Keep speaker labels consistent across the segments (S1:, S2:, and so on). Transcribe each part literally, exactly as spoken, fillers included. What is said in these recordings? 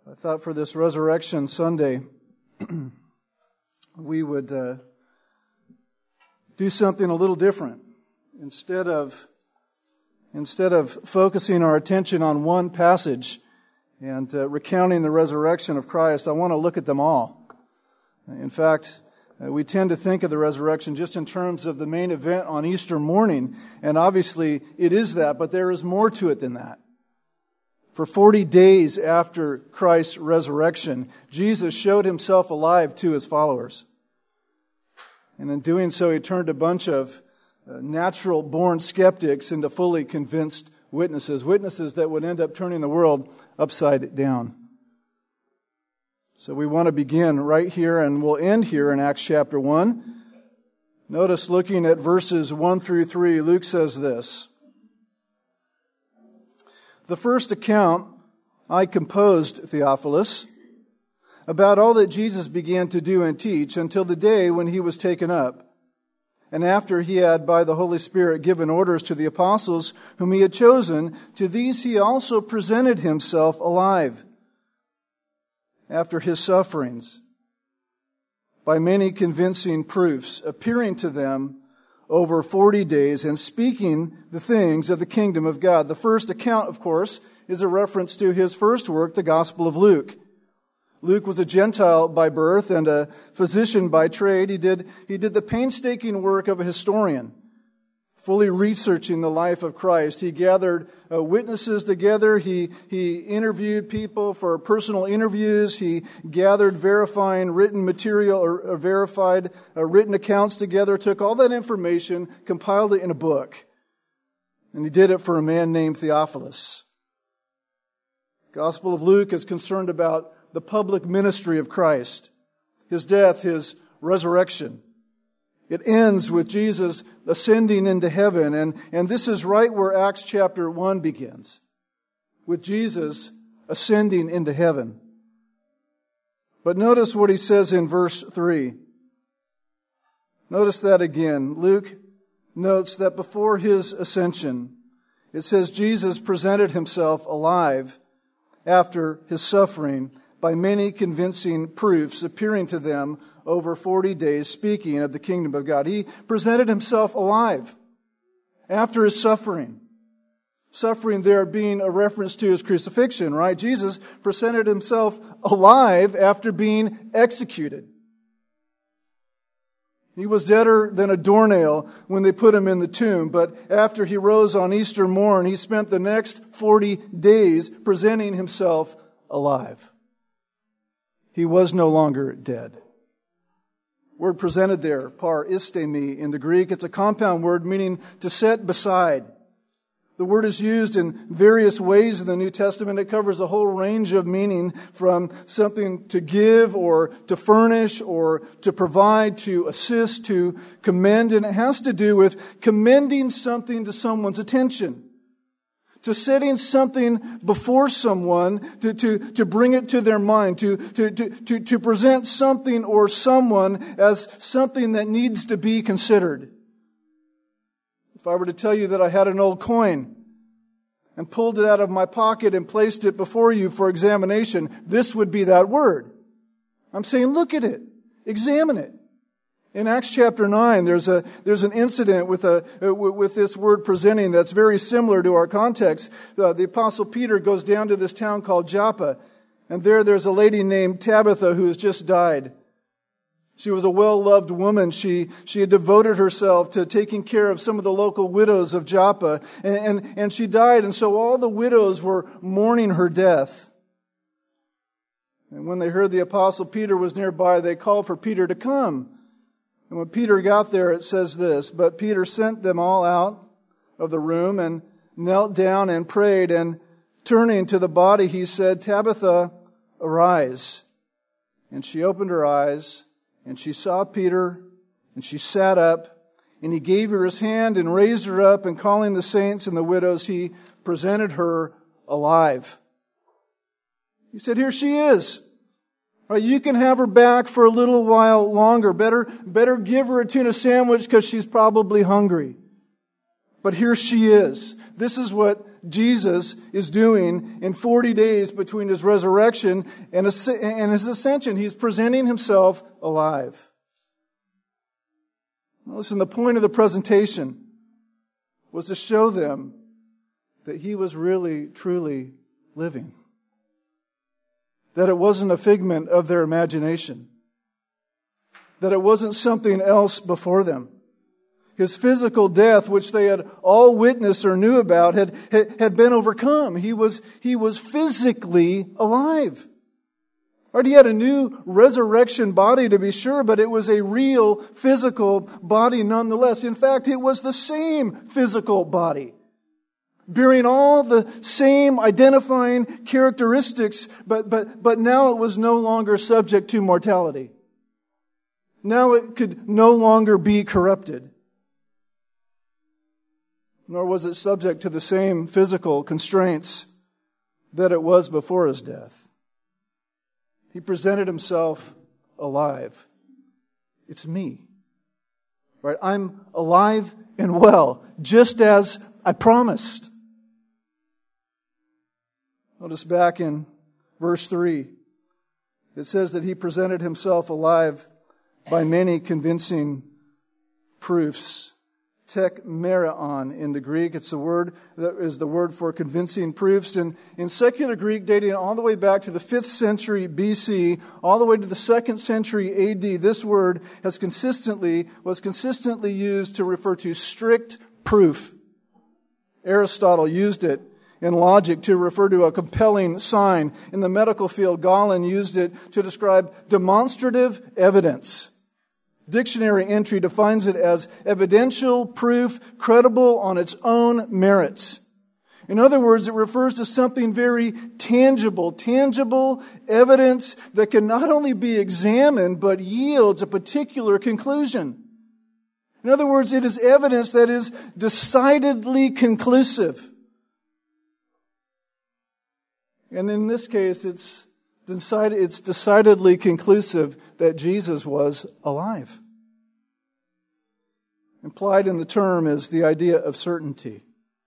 S1: I thought for this Resurrection Sunday, we would uh, do something a little different. Instead of instead of focusing our attention on one passage and uh, recounting the resurrection of Christ, I want to look at them all. In fact, uh, we tend to think of the resurrection just in terms of the main event on Easter morning, and obviously it is that, but there is more to it than that. For forty days after Christ's resurrection, Jesus showed himself alive to his followers. And in doing so, he turned a bunch of uh, natural-born skeptics into fully convinced witnesses, witnesses that would end up turning the world upside down. So we want to begin right here, and we'll end here in Acts chapter one. Notice, looking at verses one through three, Luke says this: "The first account I composed, Theophilus, about all that Jesus began to do and teach until the day when he was taken up, and after he had by the Holy Spirit given orders to the apostles whom he had chosen, to these he also presented himself alive after his sufferings, by many convincing proofs, appearing to them over forty days and speaking the things of the kingdom of God." The first account, of course, is a reference to his first work, the Gospel of Luke. Luke was a Gentile by birth and a physician by trade. He did, he did the painstaking work of a historian, fully researching the life of Christ. He gathered uh, witnesses together. He, he interviewed people for personal interviews. He gathered verifying written material or, or verified uh, written accounts together, took all that information, compiled it in a book. And he did it for a man named Theophilus. The Gospel of Luke is concerned about the public ministry of Christ, his death, his resurrection. It ends with Jesus ascending into heaven, and, and this is right where Acts chapter one begins, with Jesus ascending into heaven. But notice what he says in verse three. Notice that again. Luke notes that before his ascension, it says Jesus presented himself alive after his suffering by many convincing proofs, appearing to them over forty days, speaking of the kingdom of God. He presented himself alive after his suffering. Suffering there being a reference to his crucifixion, right? Jesus presented himself alive after being executed. He was deader than a doornail when they put him in the tomb, but after he rose on Easter morn, he spent the next forty days presenting himself alive. He was no longer dead. Word presented there, par istemi in the Greek. It's a compound word meaning to set beside. The word is used in various ways in the New Testament. It covers a whole range of meaning, from something to give or to furnish or to provide, to assist, to commend. And it has to do with commending something to someone's attention, to setting something before someone, to, to, to bring it to their mind, to, to, to, to, to present something or someone as something that needs to be considered. If I were to tell you that I had an old coin and pulled it out of my pocket and placed it before you for examination, this would be that word. I'm saying, look at it. Examine it. In Acts chapter nine, there's a there's an incident with a with this word presenting that's very similar to our context. Uh, the Apostle Peter goes down to this town called Joppa, and there there's a lady named Tabitha who has just died. She was a well-loved woman. She she had devoted herself to taking care of some of the local widows of Joppa, and and, and she died, and so all the widows were mourning her death. And when they heard the Apostle Peter was nearby, they called for Peter to come. And when Peter got there, it says this: "But Peter sent them all out of the room and knelt down and prayed, and turning to the body, he said, 'Tabitha, arise.' And she opened her eyes, and she saw Peter, and she sat up, and he gave her his hand and raised her up, and calling the saints and the widows, he presented her alive." He said, "Here she is. Right, you can have her back for a little while longer. Better, better give her a tuna sandwich because she's probably hungry. But here she is." This is what Jesus is doing in forty days between his resurrection and his ascension. He's presenting himself alive. Listen, the point of the presentation was to show them that he was really, truly living. That it wasn't a figment of their imagination. That it wasn't something else before them. His physical death, which they had all witnessed or knew about, had, had, had been overcome. He was, he was physically alive. Right? He had a new resurrection body, to be sure, but it was a real physical body nonetheless. In fact, it was the same physical body, bearing all the same identifying characteristics, but, but, but now it was no longer subject to mortality. Now it could no longer be corrupted. Nor was it subject to the same physical constraints that it was before his death. He presented himself alive. It's me. Right? I'm alive and well, just as I promised. Notice back in verse three, it says that he presented himself alive by many convincing proofs. Tekmerion in the Greek. It's the word that is the word for convincing proofs. And in secular Greek, dating all the way back to the fifth century B C, all the way to the second century A D, this word has consistently, was consistently used to refer to strict proof. Aristotle used it in logic to refer to a compelling sign. In the medical field, Galen used it to describe demonstrative evidence. Dictionary entry defines it as evidential proof, credible on its own merits. In other words, it refers to something very tangible, tangible evidence that can not only be examined, but yields a particular conclusion. In other words, it is evidence that is decidedly conclusive. And in this case, it's decided, it's decidedly conclusive that Jesus was alive. Implied in the term is the idea of certainty.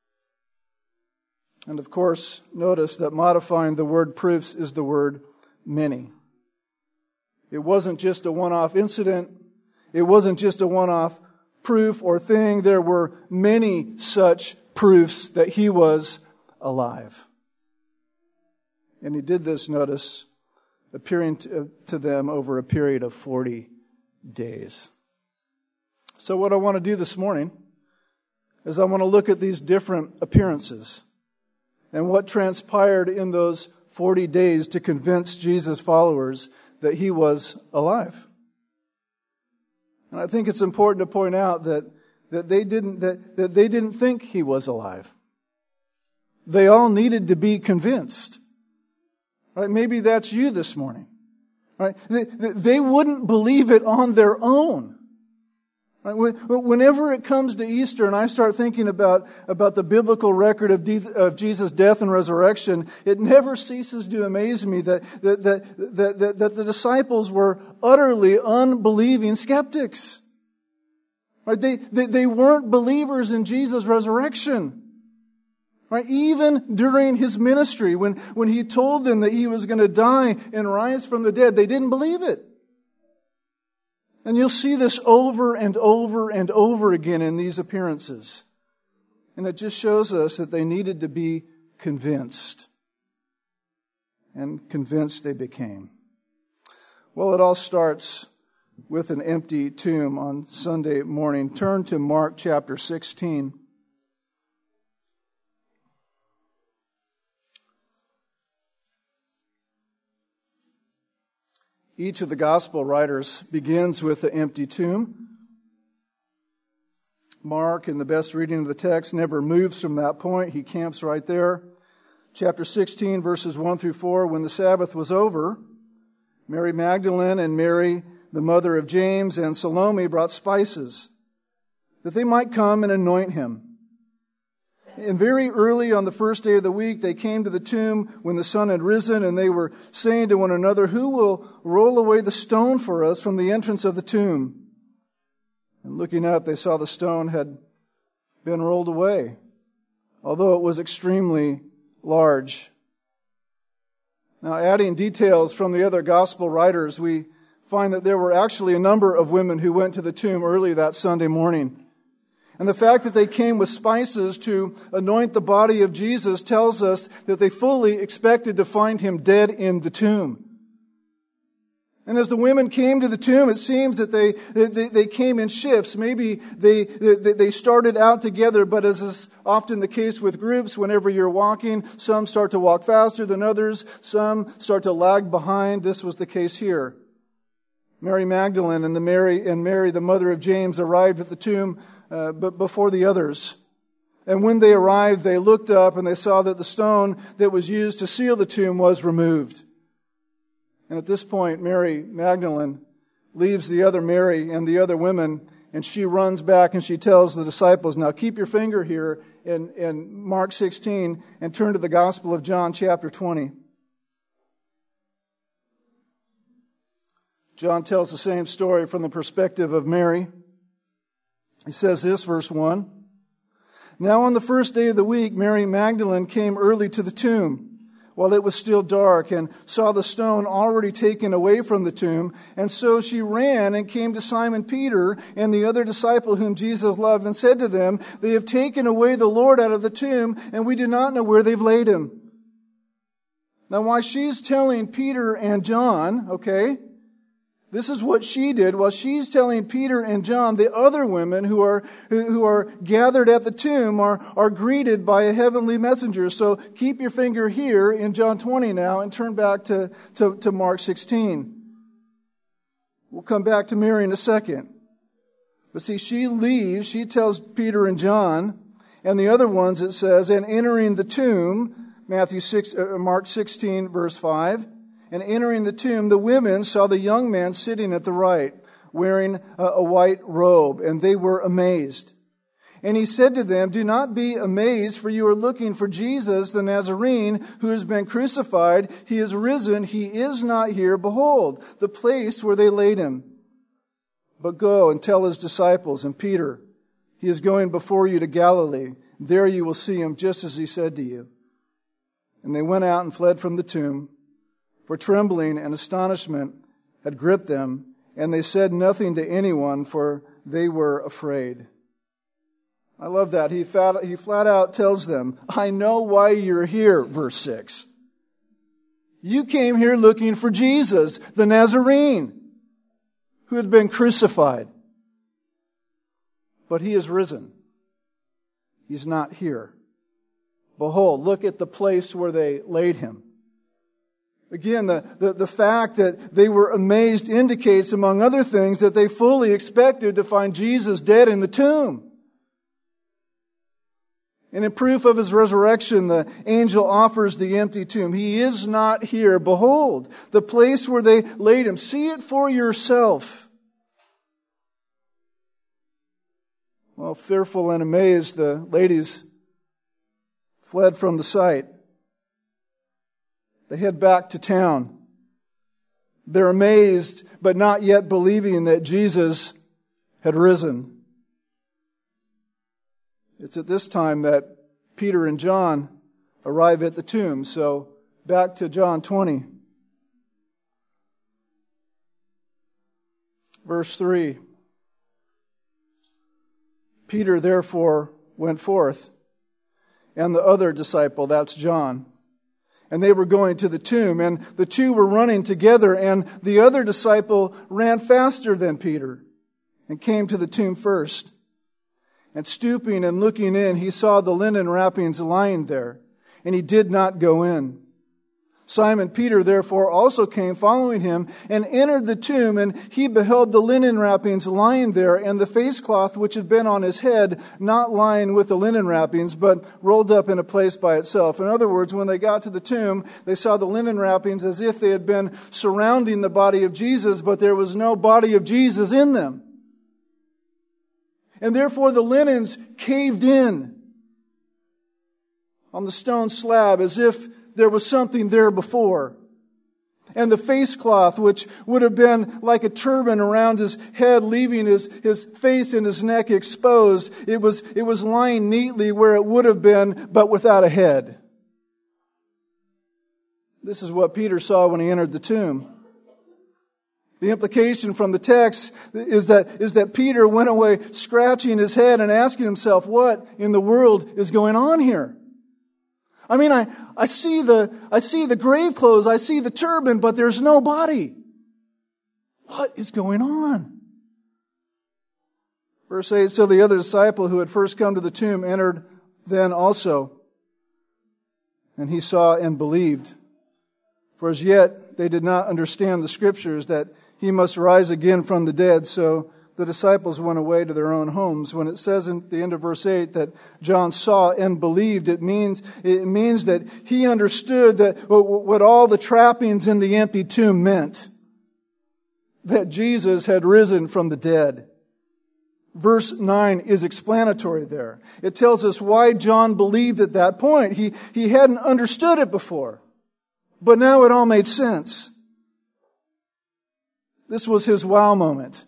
S1: And of course, notice that modifying the word proofs is the word many. It wasn't just a one-off incident. It wasn't just a one-off proof or thing. There were many such proofs that he was alive. And he did this, notice, appearing to, to them over a period of forty days. So what I want to do this morning is I want to look at these different appearances and what transpired in those forty days to convince Jesus' followers that he was alive. And I think it's important to point out that, that they didn't that, that they didn't think he was alive. They all needed to be convinced. Right? Maybe that's you this morning. Right? They, they wouldn't believe it on their own. Right? Whenever it comes to Easter and I start thinking about, about the biblical record of, de- of Jesus' death and resurrection, it never ceases to amaze me that, that, that, that, that, that the disciples were utterly unbelieving skeptics. Right? They, they, they weren't believers in Jesus' resurrection. Right? Even during his ministry, when, when he told them that he was going to die and rise from the dead, they didn't believe it. And you'll see this over and over and over again in these appearances. And it just shows us that they needed to be convinced. And convinced they became. Well, it all starts with an empty tomb on Sunday morning. Turn to Mark chapter sixteen. Each of the gospel writers begins with the empty tomb. Mark, in the best reading of the text, never moves from that point. He camps right there. Chapter sixteen, verses one through four, when the Sabbath was over, Mary Magdalene and Mary, the mother of James, and Salome brought spices, that they might come and anoint him. And very early on the first day of the week, they came to the tomb when the sun had risen, and they were saying to one another, "Who will roll away the stone for us from the entrance of the tomb?" And looking up, they saw the stone had been rolled away. although it was extremely large. Now, adding details from the other gospel writers, we find that there were actually a number of women who went to the tomb early that Sunday morning. And the fact that they came with spices to anoint the body of Jesus tells us that they fully expected to find him dead in the tomb. And as the women came to the tomb, it seems that they they, they came in shifts. Maybe they, they they started out together, but as is often the case with groups, whenever you're walking, some start to walk faster than others, some start to lag behind. This was the case here. Mary Magdalene and the Mary and Mary, the mother of James, arrived at the tomb, uh, but before the others. And when they arrived, they looked up and they saw that the stone that was used to seal the tomb was removed. And at this point, Mary Magdalene leaves the other Mary and the other women, and she runs back and she tells the disciples, now keep your finger here in, in Mark sixteen and turn to the Gospel of John chapter twenty. John tells the same story from the perspective of Mary. He says this, verse one. Now on the first day of the week, Mary Magdalene came early to the tomb, while it was still dark, and saw the stone already taken away from the tomb. And so she ran and came to Simon Peter and the other disciple whom Jesus loved, and said to them, they have taken away the Lord out of the tomb, and we do not know where they've laid him. Now while she's telling Peter and John, okay, this is what she did. While she's telling Peter and John, the other women who are who, who are gathered at the tomb are, are greeted by a heavenly messenger. So keep your finger here in John twenty now and turn back to, to, to Mark sixteen. We'll come back to Mary in a second. But see, she leaves, she tells Peter and John, and the other ones, it says, and entering the tomb, Matthew six, uh, Mark sixteen, verse five, and entering the tomb, the women saw the young man sitting at the right, wearing a, a white robe, and they were amazed. And he said to them, do not be amazed, for you are looking for Jesus, the Nazarene, who has been crucified. He is risen. He is not here. Behold, the place where they laid him. But go and tell his disciples and Peter, he is going before you to Galilee. There you will see him, just as he said to you. And they went out and fled from the tomb, for trembling and astonishment had gripped them, and they said nothing to anyone, for they were afraid. I love that. He flat, he flat out tells them, I know why you're here, verse six. You came here looking for Jesus, the Nazarene, who had been crucified. But he is risen. He's not here. Behold, look at the place where they laid him. Again, the, the, the fact that they were amazed indicates, among other things, that they fully expected to find Jesus dead in the tomb. And in proof of his resurrection, the angel offers the empty tomb. He is not here. Behold, the place where they laid him. See it for yourself. Well, fearful and amazed, the ladies fled from the sight. They head back to town. They're amazed, but not yet believing that Jesus had risen. It's at this time that Peter and John arrive at the tomb. So back to John twenty. Verse three. Peter therefore went forth, and the other disciple, that's John. And they were going to the tomb, and the two were running together, and the other disciple ran faster than Peter and came to the tomb first. And stooping and looking in, he saw the linen wrappings lying there, and he did not go in. Simon Peter therefore also came following him and entered the tomb, and he beheld the linen wrappings lying there, and the face cloth which had been on his head not lying with the linen wrappings, but rolled up in a place by itself. In other words, when they got to the tomb, they saw the linen wrappings as if they had been surrounding the body of Jesus, but there was no body of Jesus in them. And therefore the linens caved in on the stone slab as if there was something there before. And the face cloth, which would have been like a turban around his head, leaving his, his face and his neck exposed. It was, it was lying neatly where it would have been, but without a head. This is what Peter saw when he entered the tomb. The implication from the text is that, is that Peter went away scratching his head and asking himself, what in the world is going on here? I mean, I, I see the, I see the grave clothes, I see the turban, but there's no body. What is going on? Verse eight, so the other disciple who had first come to the tomb entered then also. And he saw and believed. For as yet they did not understand the Scriptures that he must rise again from the dead. So the disciples went away to their own homes. When it says in the end of verse eight that John saw and believed, it means, it means that he understood that what all the trappings in the empty tomb meant. That Jesus had risen from the dead. Verse nine is explanatory there. It tells us why John believed at that point. He, he hadn't understood it before. But now it all made sense. This was his wow moment.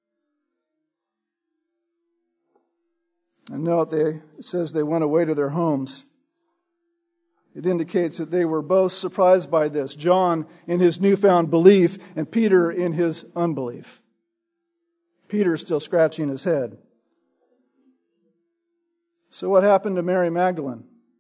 S1: And note, they, it says they went away to their homes. It indicates that they were both surprised by this. John in his newfound belief and Peter in his unbelief. Peter still scratching his head. So what happened to Mary Magdalene?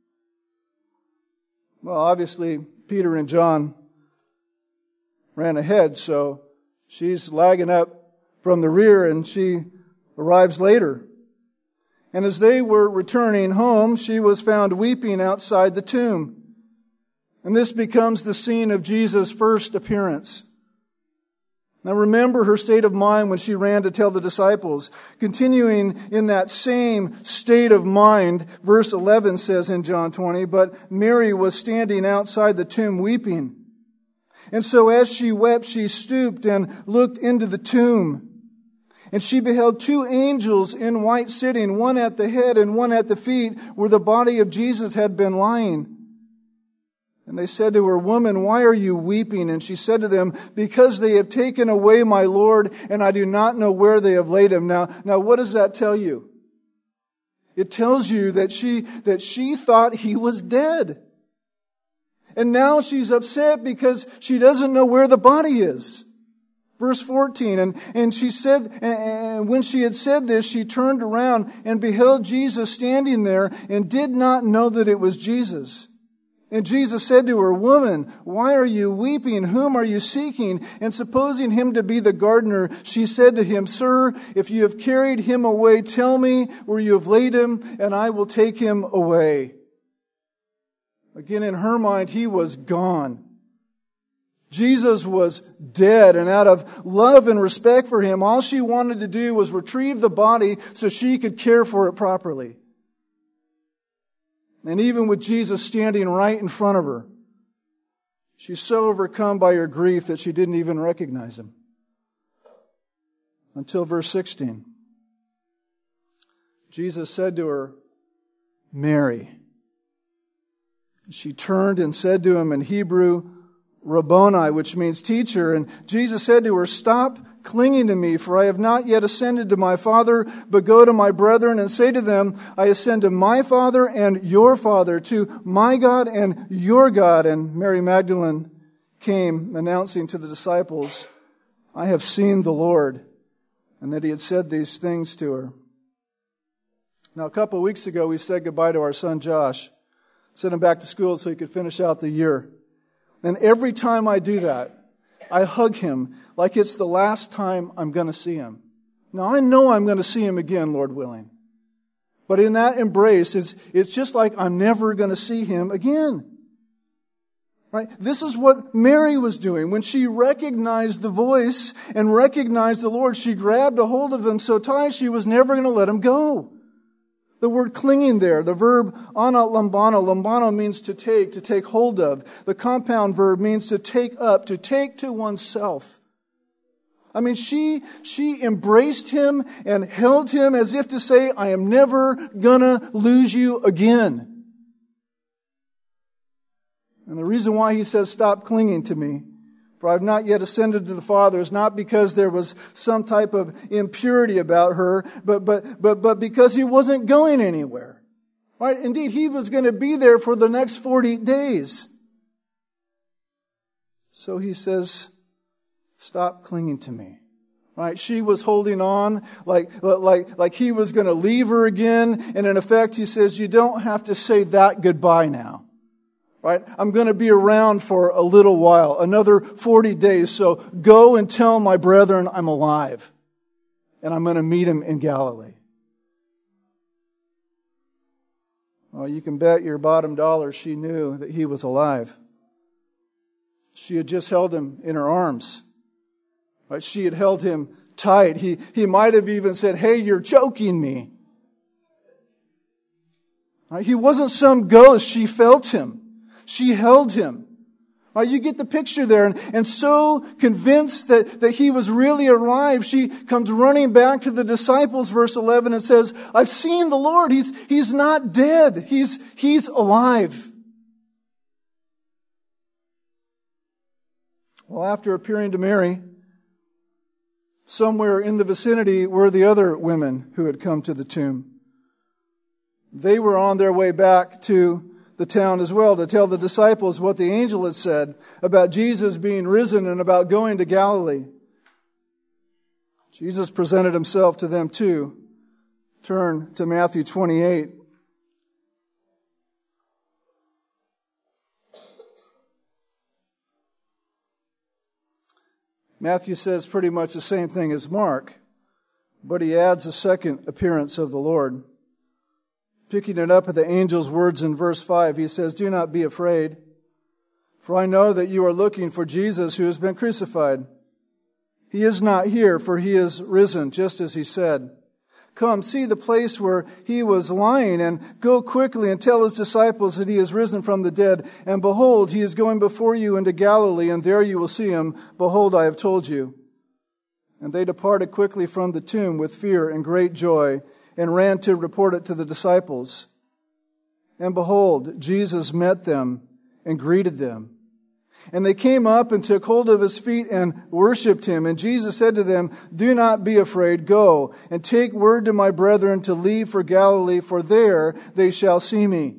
S1: Well, obviously, Peter and John ran ahead, so she's lagging up from the rear and she arrives later. And as they were returning home, she was found weeping outside the tomb. And this becomes the scene of Jesus' first appearance. Now remember her state of mind when she ran to tell the disciples. Continuing in that same state of mind, verse eleven says in John twenty, but Mary was standing outside the tomb weeping. And so as she wept, she stooped and looked into the tomb. And she beheld two angels in white sitting, one at the head and one at the feet, where the body of Jesus had been lying. And they said to her, Woman, why are you weeping? And she said to them, Because they have taken away my Lord, and I do not know where they have laid him. Now, now what does that tell you? It tells you that she, that she thought he was dead. And now she's upset because she doesn't know where the body is. Verse fourteen, and, and she said, and when she had said this, she turned around and beheld Jesus standing there and did not know that it was Jesus. And Jesus said to her, Woman, why are you weeping? Whom are you seeking? And supposing him to be the gardener, she said to him, Sir, if you have carried him away, tell me where you have laid him, and I will take him away. Again, in her mind, he was gone. Jesus was dead, and out of love and respect for him, all she wanted to do was retrieve the body so she could care for it properly. And even with Jesus standing right in front of her, she's so overcome by her grief that she didn't even recognize him. Until verse sixteen. Jesus said to her, Mary. She turned and said to him in Hebrew, Rabboni, which means teacher. And Jesus said to her, Stop clinging to me, for I have not yet ascended to my Father, but go to my brethren and say to them, I ascend to my Father and your Father, to my God and your God. And Mary Magdalene came announcing to the disciples, I have seen the Lord, and that he had said these things to her. Now, a couple of weeks ago, we said goodbye to our son Josh, sent him back to school so he could finish out the year. And every time I do that, I hug him like it's the last time I'm going to see him. Now, I know I'm going to see him again, Lord willing. But in that embrace, it's, it's just like I'm never going to see him again. Right? This is what Mary was doing. When she recognized the voice and recognized the Lord, she grabbed a hold of him so tight she was never going to let him go. The word clinging there, the verb ana lambano. Lambano means to take, to take hold of. The compound verb means to take up, to take to oneself. I mean, she, she embraced him and held him as if to say, I am never gonna lose you again. And the reason why he says, stop clinging to me, For I have not yet ascended to the Father, is not because there was some type of impurity about her, but, but, but, but because he wasn't going anywhere. Right? Indeed, he was going to be there for the next forty days. So he says, stop clinging to me. Right? She was holding on like, like, like he was going to leave her again. And in effect, he says, you don't have to say that goodbye now. Right? I'm going to be around for a little while, another forty days. So go and tell my brethren I'm alive. And I'm going to meet him in Galilee. Well, you can bet your bottom dollar she knew that he was alive. She had just held him in her arms. Right? She had held him tight. He, he might have even said, hey, you're choking me. Right? He wasn't some ghost. She felt him. She held him. Right? You get the picture there. And, and so convinced that, that he was really alive, she comes running back to the disciples, verse eleven, and says, I've seen the Lord. He's, he's not dead. He's, he's alive. Well, after appearing to Mary, somewhere in the vicinity were the other women who had come to the tomb. They were on their way back to the town as well to tell the disciples what the angel had said about Jesus being risen and about going to Galilee. Jesus presented himself to them too. Turn to Matthew twenty-eight. Matthew says pretty much the same thing as Mark, but he adds a second appearance of the Lord. Picking it up at the angel's words in verse five, he says, do not be afraid, for I know that you are looking for Jesus who has been crucified. He is not here, for he is risen, just as he said. Come, see the place where he was lying, and go quickly and tell his disciples that he is risen from the dead. And behold, he is going before you into Galilee, and there you will see him. Behold, I have told you. And they departed quickly from the tomb with fear and great joy, and ran to report it to the disciples. And behold, Jesus met them and greeted them. And they came up and took hold of his feet and worshipped him. And Jesus said to them, do not be afraid. Go and take word to my brethren to leave for Galilee, for there they shall see me.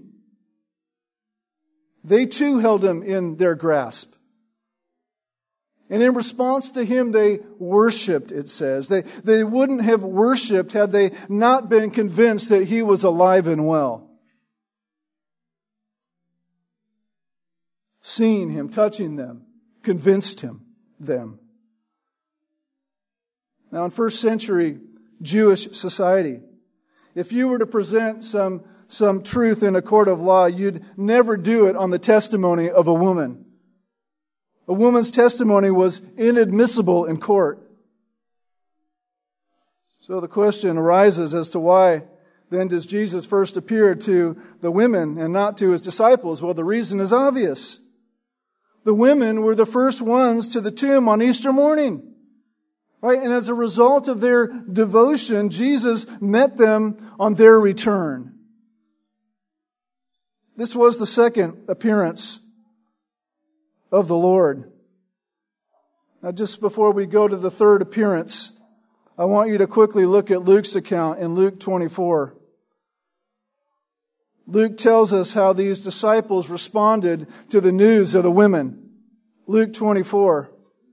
S1: They too held him in their grasp. And in response to him, they worshipped, it says. They, they wouldn't have worshipped had they not been convinced that he was alive and well. Seeing him, touching them, convinced him, them. Now, in first century Jewish society, if you were to present some, some truth in a court of law, you'd never do it on the testimony of a woman. A woman's testimony was inadmissible in court. So the question arises as to why then does Jesus first appear to the women and not to his disciples? Well, the reason is obvious. The women were the first ones to the tomb on Easter morning. Right? And as a result of their devotion, Jesus met them on their return. This was the second appearance of the Lord. Now, just before we go to the third appearance, I want you to quickly look at Luke's account in Luke twenty-four. Luke tells us how these disciples responded to the news of the women. Luke twenty-four.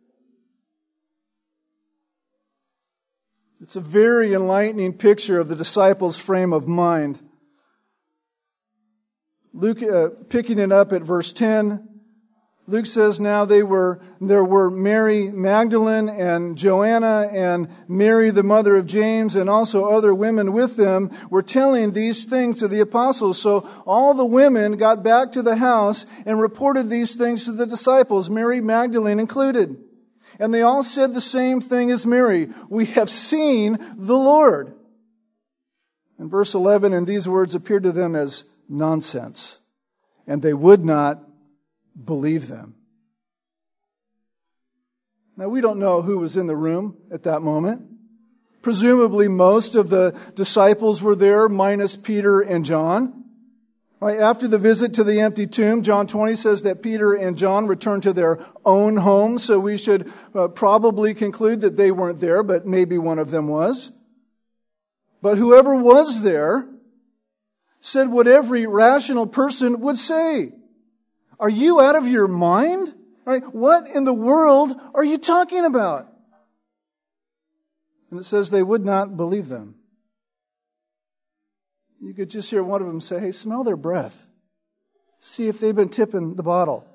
S1: It's a very enlightening picture of the disciples' frame of mind. Luke, uh, picking it up at verse ten, Luke says, now they were, there were Mary Magdalene and Joanna and Mary, the mother of James, and also other women with them were telling these things to the apostles. So all the women got back to the house and reported these things to the disciples, Mary Magdalene included. And they all said the same thing as Mary. We have seen the Lord. In verse eleven, and these words appeared to them as nonsense, and they would not believe them. Now, we don't know who was in the room at that moment. Presumably most of the disciples were there, minus Peter and John. Right, after the visit to the empty tomb, John twenty says that Peter and John returned to their own homes, so we should uh, probably conclude that they weren't there, but maybe one of them was. But whoever was there said what every rational person would say. Are you out of your mind? Right, what in the world are you talking about? And it says they would not believe them. You could just hear one of them say, hey, smell their breath. See if they've been tipping the bottle.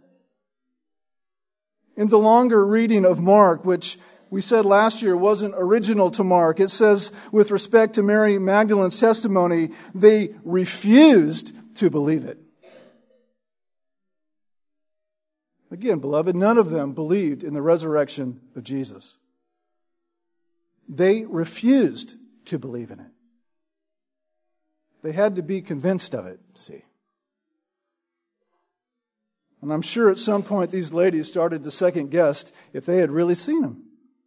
S1: In the longer reading of Mark, which we said last year wasn't original to Mark, it says with respect to Mary Magdalene's testimony, they refused to believe it. Again, beloved, none of them believed in the resurrection of Jesus. They refused to believe in it. They had to be convinced of it, see. And I'm sure at some point these ladies started to second guess if they had really seen him.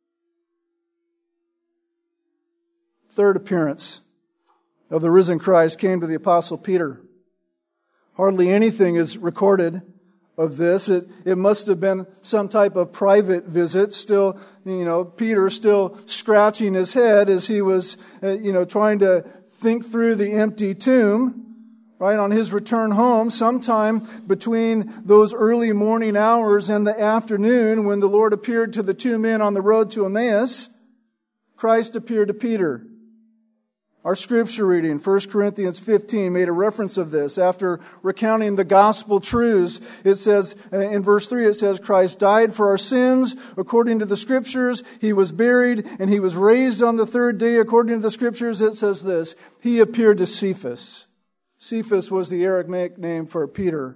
S1: Third appearance of the risen Christ came to the Apostle Peter. Hardly anything is recorded of this. It, it must have been some type of private visit. Still, you know, Peter still scratching his head as he was, uh, you know, trying to think through the empty tomb, right, on his return home, sometime between those early morning hours and the afternoon when the Lord appeared to the two men on the road to Emmaus, Christ appeared to Peter. Our scripture reading, First Corinthians fifteen, made a reference of this. After recounting the gospel truths, it says, in verse three, it says, Christ died for our sins according to the scriptures. He was buried and he was raised on the third day according to the scriptures. It says this, he appeared to Cephas. Cephas was the Aramaic name for Peter.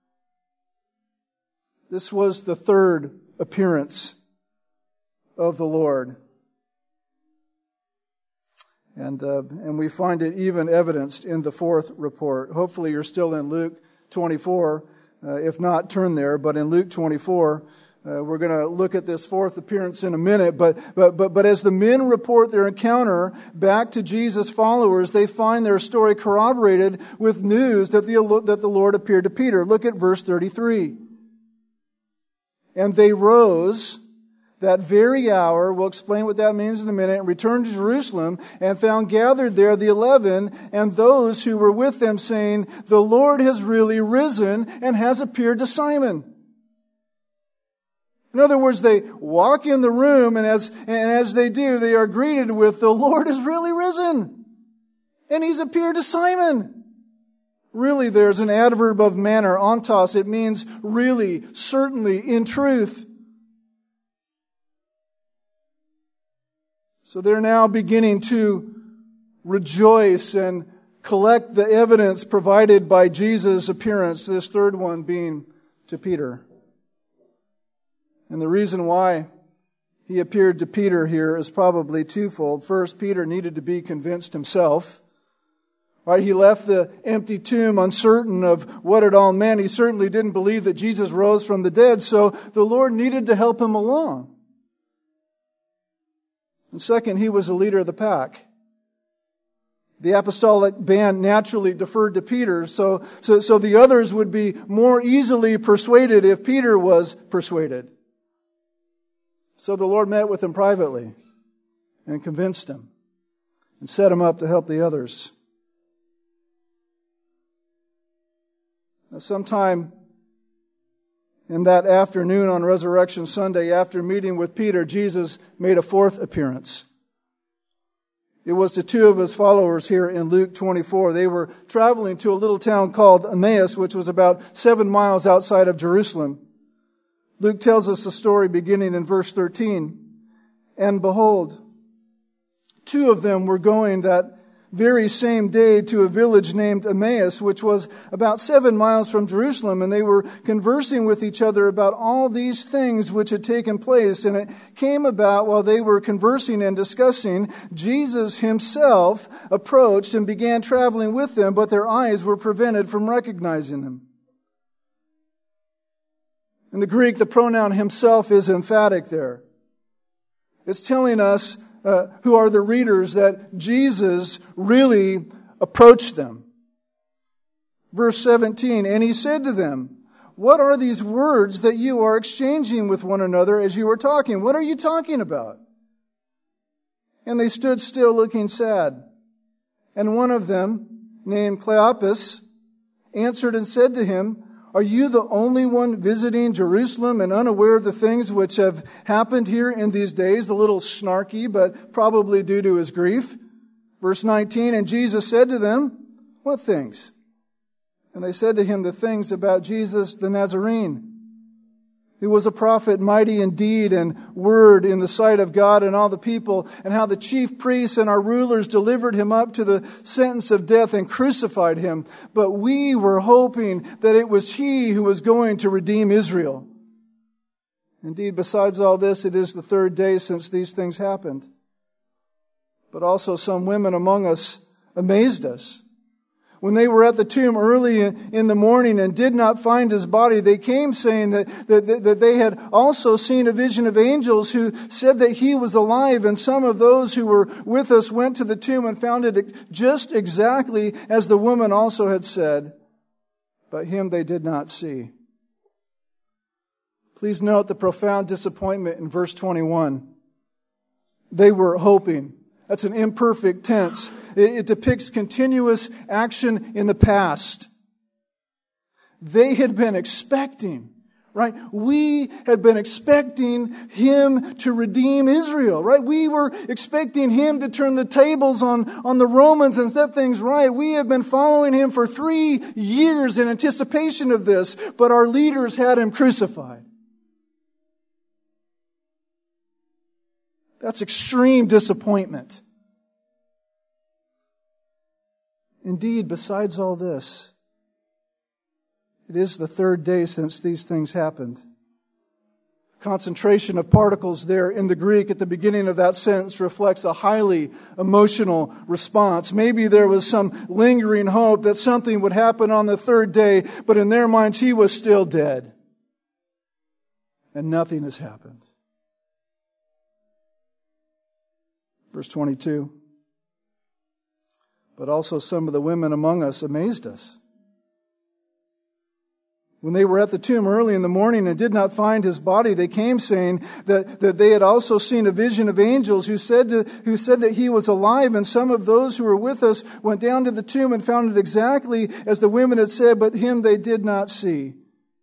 S1: This was the third appearance of the Lord. And uh, and we find it even evidenced in the fourth report. Hopefully you're still in Luke twenty-four. Uh, if not, turn there. But in Luke twenty-four, uh, we're going to look at this fourth appearance in a minute. But, but, but, but as the men report their encounter back to Jesus' followers, they find their story corroborated with news that the, that the Lord appeared to Peter. Look at verse thirty-three. And they rose that very hour, we'll explain what that means in a minute, and returned to Jerusalem and found gathered there the eleven and those who were with them, saying, the Lord has really risen and has appeared to Simon. In other words, they walk in the room, and as, and as they do, they are greeted with, the Lord has really risen. And he's appeared to Simon. Really, there's an adverb of manner, ontos. It means really, certainly, in truth. So they're now beginning to rejoice and collect the evidence provided by Jesus' appearance, this third one being to Peter. And the reason why he appeared to Peter here is probably twofold. First, Peter needed to be convinced himself. Right? He left the empty tomb uncertain of what it all meant. He certainly didn't believe that Jesus rose from the dead, so the Lord needed to help him along. And second, he was the leader of the pack. The apostolic band naturally deferred to Peter, so, so, so the others would be more easily persuaded if Peter was persuaded. So the Lord met with him privately and convinced him and set him up to help the others. Now, sometime in that afternoon on Resurrection Sunday, after meeting with Peter, Jesus made a fourth appearance. It was to two of his followers here in Luke twenty-four. They were traveling to a little town called Emmaus, which was about seven miles outside of Jerusalem. Luke tells us the story beginning in verse thirteen. And behold, two of them were going that very same day to a village named Emmaus, which was about seven miles from Jerusalem, and they were conversing with each other about all these things which had taken place. And it came about while they were conversing and discussing, Jesus himself approached and began traveling with them, but their eyes were prevented from recognizing him. In the Greek, the pronoun himself is emphatic there. It's telling us Uh, who are the readers that Jesus really approached them. Verse seventeen, and he said to them, what are these words that you are exchanging with one another as you are talking? What are you talking about? And they stood still looking sad. And one of them, named Cleopas, answered and said to him, are you the only one visiting Jerusalem and unaware of the things which have happened here in these days? A little snarky, but probably due to his grief. Verse nineteen, and Jesus said to them, what things? And they said to him the things about Jesus the Nazarene, who was a prophet, mighty in deed and word in the sight of God and all the people, and how the chief priests and our rulers delivered him up to the sentence of death and crucified him. But we were hoping that it was he who was going to redeem Israel. Indeed, besides all this, it is the third day since these things happened. But also some women among us amazed us. When they were at the tomb early in the morning and did not find his body, they came saying that, that, that they had also seen a vision of angels who said that he was alive. And some of those who were with us went to the tomb and found it just exactly as the woman also had said. But him they did not see. Please note the profound disappointment in verse twenty-one. They were hoping. That's an imperfect tense. It depicts continuous action in the past. They had been expecting, right? We had been expecting him to redeem Israel, right? We were expecting him to turn the tables on, on the Romans and set things right. We have been following him for three years in anticipation of this, but our leaders had him crucified. That's extreme disappointment. Indeed, besides all this, it is the third day since these things happened. Concentration of particles there in the Greek at the beginning of that sentence reflects a highly emotional response. Maybe there was some lingering hope that something would happen on the third day, but in their minds he was still dead. And nothing has happened. Verse twenty-two. But also some of the women among us amazed us. When they were at the tomb early in the morning and did not find his body, they came saying that, that they had also seen a vision of angels who said to, who said that he was alive. And some of those who were with us went down to the tomb and found it exactly as the women had said, but him they did not see.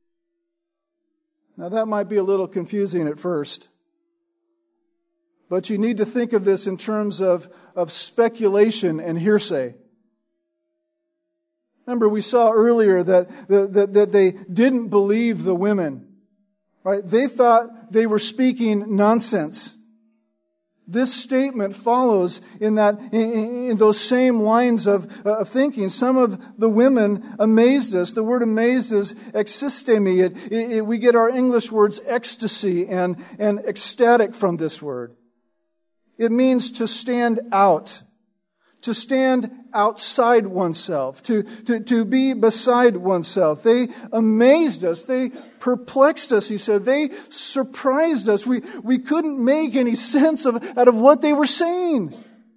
S1: Now that might be a little confusing at first. But you need to think of this in terms of, of speculation and hearsay. Remember, we saw earlier that, that, that they didn't believe the women. Right? They thought they were speaking nonsense. This statement follows in that in, in those same lines of, of thinking. Some of the women amazed us. The word amazed is existemi. It, it, it, we get our English words ecstasy and, and ecstatic from this word. It means to stand out, to stand outside oneself, to, to, to be beside oneself. They amazed us. They perplexed us, he said. They surprised us. We, we couldn't make any sense of, out of what they were saying.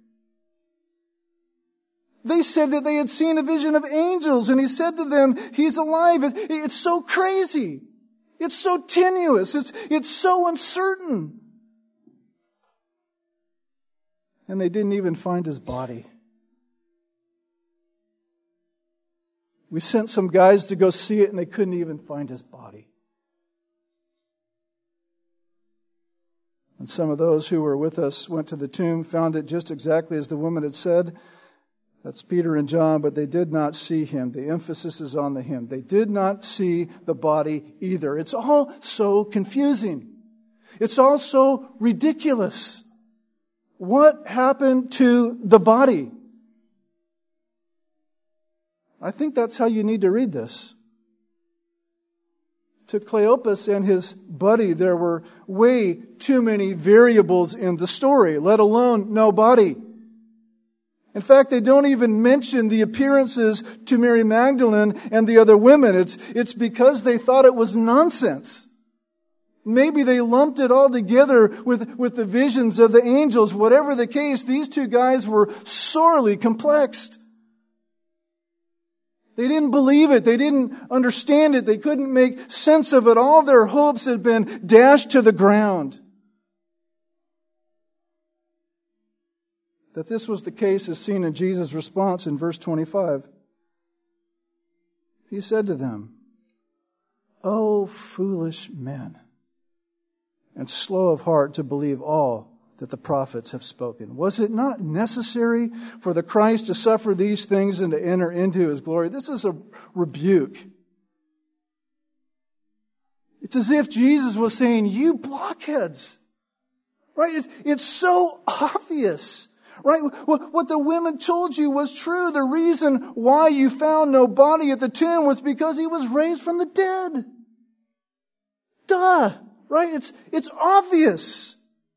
S1: They said that they had seen a vision of angels, and he said to them, he's alive. It, it's so crazy. It's so tenuous. It's, it's so uncertain. And they didn't even find his body. We sent some guys to go see it, and they couldn't even find his body. And some of those who were with us went to the tomb, found it just exactly as the woman had said. That's Peter and John, but they did not see him. The emphasis is on the him. They did not see the body either. It's all so confusing. It's all so ridiculous. What happened to the body? I think that's how you need to read this. To Cleopas and his buddy, there were way too many variables in the story, let alone no body. In fact, they don't even mention the appearances to Mary Magdalene and the other women. It's, it's because they thought it was nonsense. Maybe they lumped it all together with, with the visions of the angels. Whatever the case, these two guys were sorely complexed. They didn't believe it. They didn't understand it. They couldn't make sense of it. All their hopes had been dashed to the ground. That this was the case is seen in Jesus' response in verse twenty-five. He said to them, "O foolish men, and slow of heart to believe all that the prophets have spoken. Was it not necessary for the Christ to suffer these things and to enter into His glory?" This is a rebuke. It's as if Jesus was saying, "You blockheads." Right? It's, it's so obvious. Right? What the women told you was true. The reason why you found no body at the tomb was because He was raised from the dead. Duh. Right? It's, it's obvious.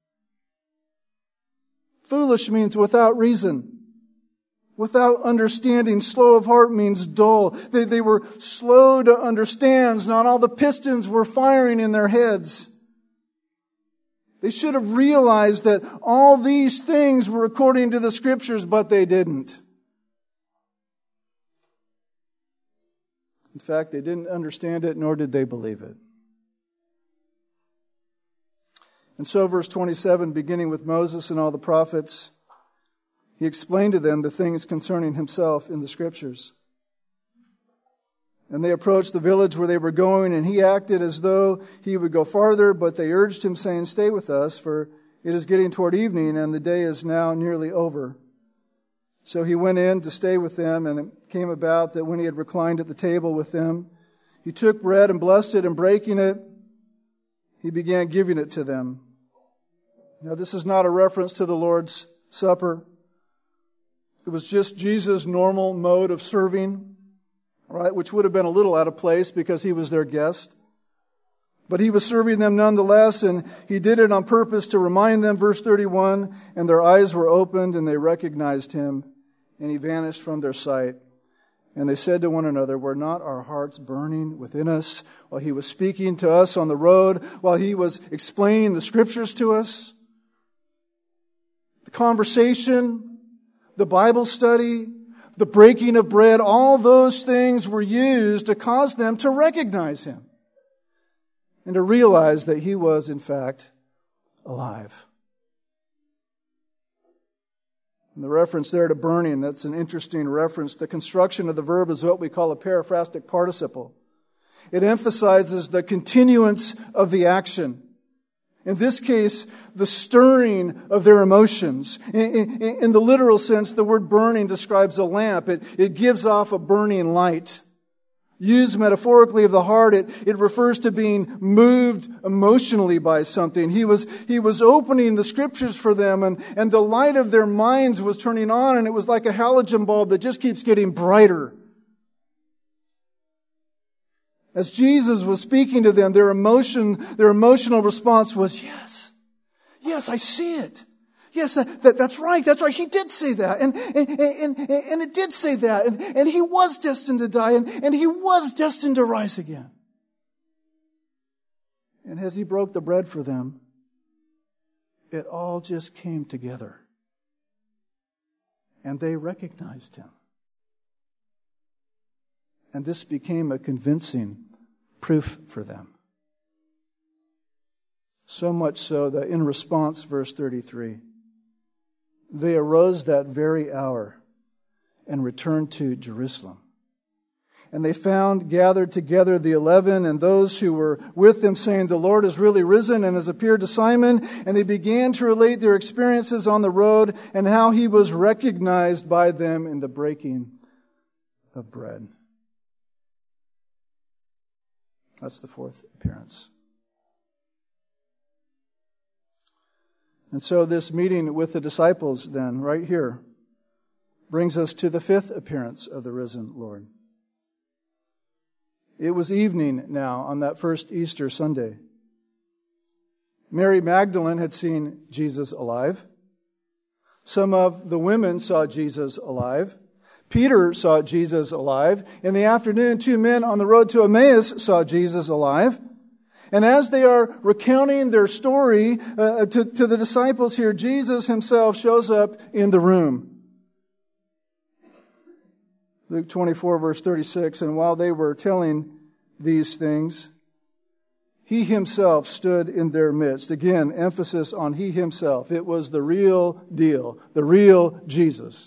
S1: Foolish means without reason, without understanding. Slow of heart means dull. They, they were slow to understand. Not all the pistons were firing in their heads. They should have realized that all these things were according to the Scriptures, but they didn't. In fact, they didn't understand it, nor did they believe it. And so verse twenty-seven, beginning with Moses and all the prophets, He explained to them the things concerning Himself in the Scriptures. And they approached the village where they were going, and He acted as though He would go farther, but they urged Him, saying, "Stay with us, for it is getting toward evening, and the day is now nearly over." So He went in to stay with them, and it came about that when He had reclined at the table with them, He took bread and blessed it, and breaking it, He began giving it to them. Now, this is not a reference to the Lord's Supper. It was just Jesus' normal mode of serving, right, which would have been a little out of place because He was their guest. But He was serving them nonetheless, and He did it on purpose to remind them, verse thirty-one, and their eyes were opened, and they recognized Him, and He vanished from their sight. And they said to one another, "Were not our hearts burning within us while He was speaking to us on the road, while He was explaining the Scriptures to us?" The conversation, the Bible study, the breaking of bread, all those things were used to cause them to recognize Him and to realize that He was, in fact, alive. And the reference there to burning, that's an interesting reference. The construction of the verb is what we call a periphrastic participle. It emphasizes the continuance of the action. In this case, the stirring of their emotions. In, in, in the literal sense, the word burning describes a lamp. It, it gives off a burning light. Used metaphorically of the heart, it, it refers to being moved emotionally by something. He was, he was opening the Scriptures for them, and, and the light of their minds was turning on, and it was like a halogen bulb that just keeps getting brighter. As Jesus was speaking to them, their emotion, their emotional response was, "Yes, yes, I see it. Yes, that, that, that's right, that's right. He did say that. And, and, and, and it did say that. And, and He was destined to die. And, and He was destined to rise again." And as He broke the bread for them, it all just came together. And they recognized Him. And this became a convincing proof for them. So much so that in response, verse thirty-three, they arose that very hour and returned to Jerusalem. And they found gathered together the eleven and those who were with them, saying, "The Lord has really risen and has appeared to Simon." And they began to relate their experiences on the road and how He was recognized by them in the breaking of bread. That's the fourth appearance. And so this meeting with the disciples then, right here, brings us to the fifth appearance of the risen Lord. It was evening now on that first Easter Sunday. Mary Magdalene had seen Jesus alive. Some of the women saw Jesus alive. Peter saw Jesus alive. In the afternoon, two men on the road to Emmaus saw Jesus alive. And as they are recounting their story uh, to, to the disciples here, Jesus Himself shows up in the room. Luke twenty-four, verse thirty-six, and while they were telling these things, he himself stood in their midst. Again, emphasis on he himself. It was the real deal, the real Jesus.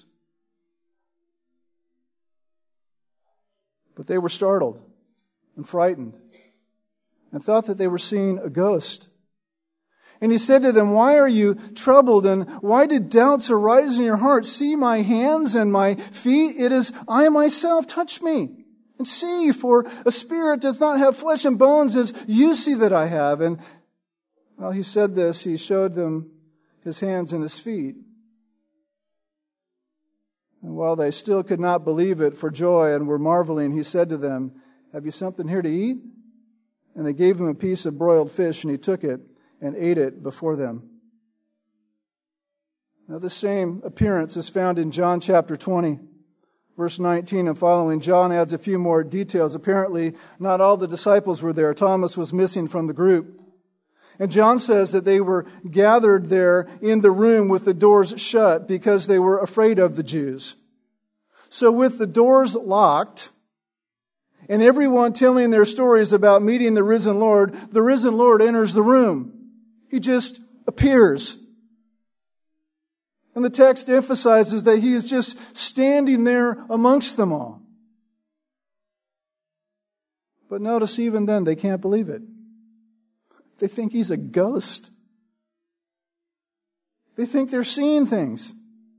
S1: But they were startled and frightened and thought that they were seeing a ghost. And he said to them, why are you troubled, and why did doubts arise in your hearts? See my hands and my feet. It is I myself. Touch me and see, for a spirit does not have flesh and bones as you see that I have. And while he said this, he showed them his hands and his feet. And while they still could not believe it for joy and were marveling, he said to them, have you something here to eat? And they gave him a piece of broiled fish, and he took it and ate it before them. Now, the same appearance is found in John chapter twenty, verse nineteen and following. John adds a few more details. Apparently, not all the disciples were there. Thomas was missing from the group. And John says that they were gathered there in the room with the doors shut because they were afraid of the Jews. So with the doors locked, and everyone telling their stories about meeting the risen Lord, the risen Lord enters the room. He just appears. And the text emphasizes that he is just standing there amongst them all. But notice, even then, they can't believe it. They think he's a ghost. They think they're seeing things.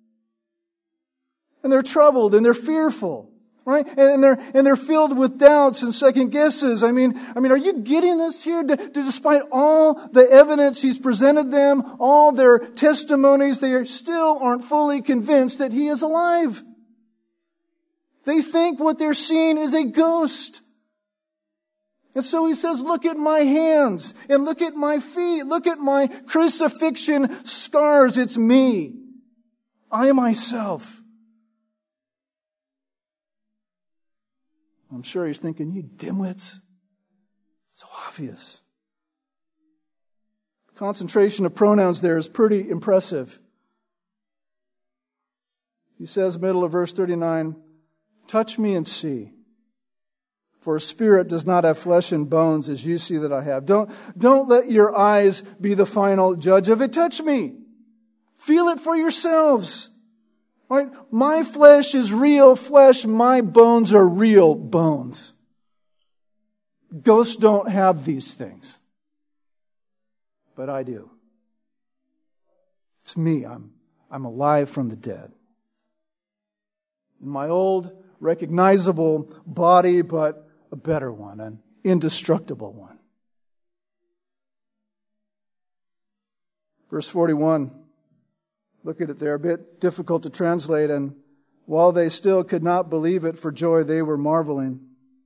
S1: And they're troubled and they're fearful. Right? And they're, and they're filled with doubts and second guesses. I mean, I mean, are you getting this here? D- despite all the evidence he's presented them, all their testimonies, they are still aren't fully convinced that he is alive. They think what they're seeing is a ghost. And so he says, look at my hands and look at my feet. Look at my crucifixion scars. It's me. I myself. I'm sure he's thinking, you dimwits. It's so obvious. The concentration of pronouns there is pretty impressive. He says, middle of verse thirty-nine, touch me and see. For a spirit does not have flesh and bones as you see that I have. Don't, don't let your eyes be the final judge of it. Touch me. Feel it for yourselves. Right? My flesh is real flesh. My bones are real bones. Ghosts don't have these things. But I do. It's me. I'm, I'm alive from the dead. In my old, recognizable body, but a better one, an indestructible one. Verse forty-one. Look at it there, a bit difficult to translate. And while they still could not believe it for joy, they were marveling.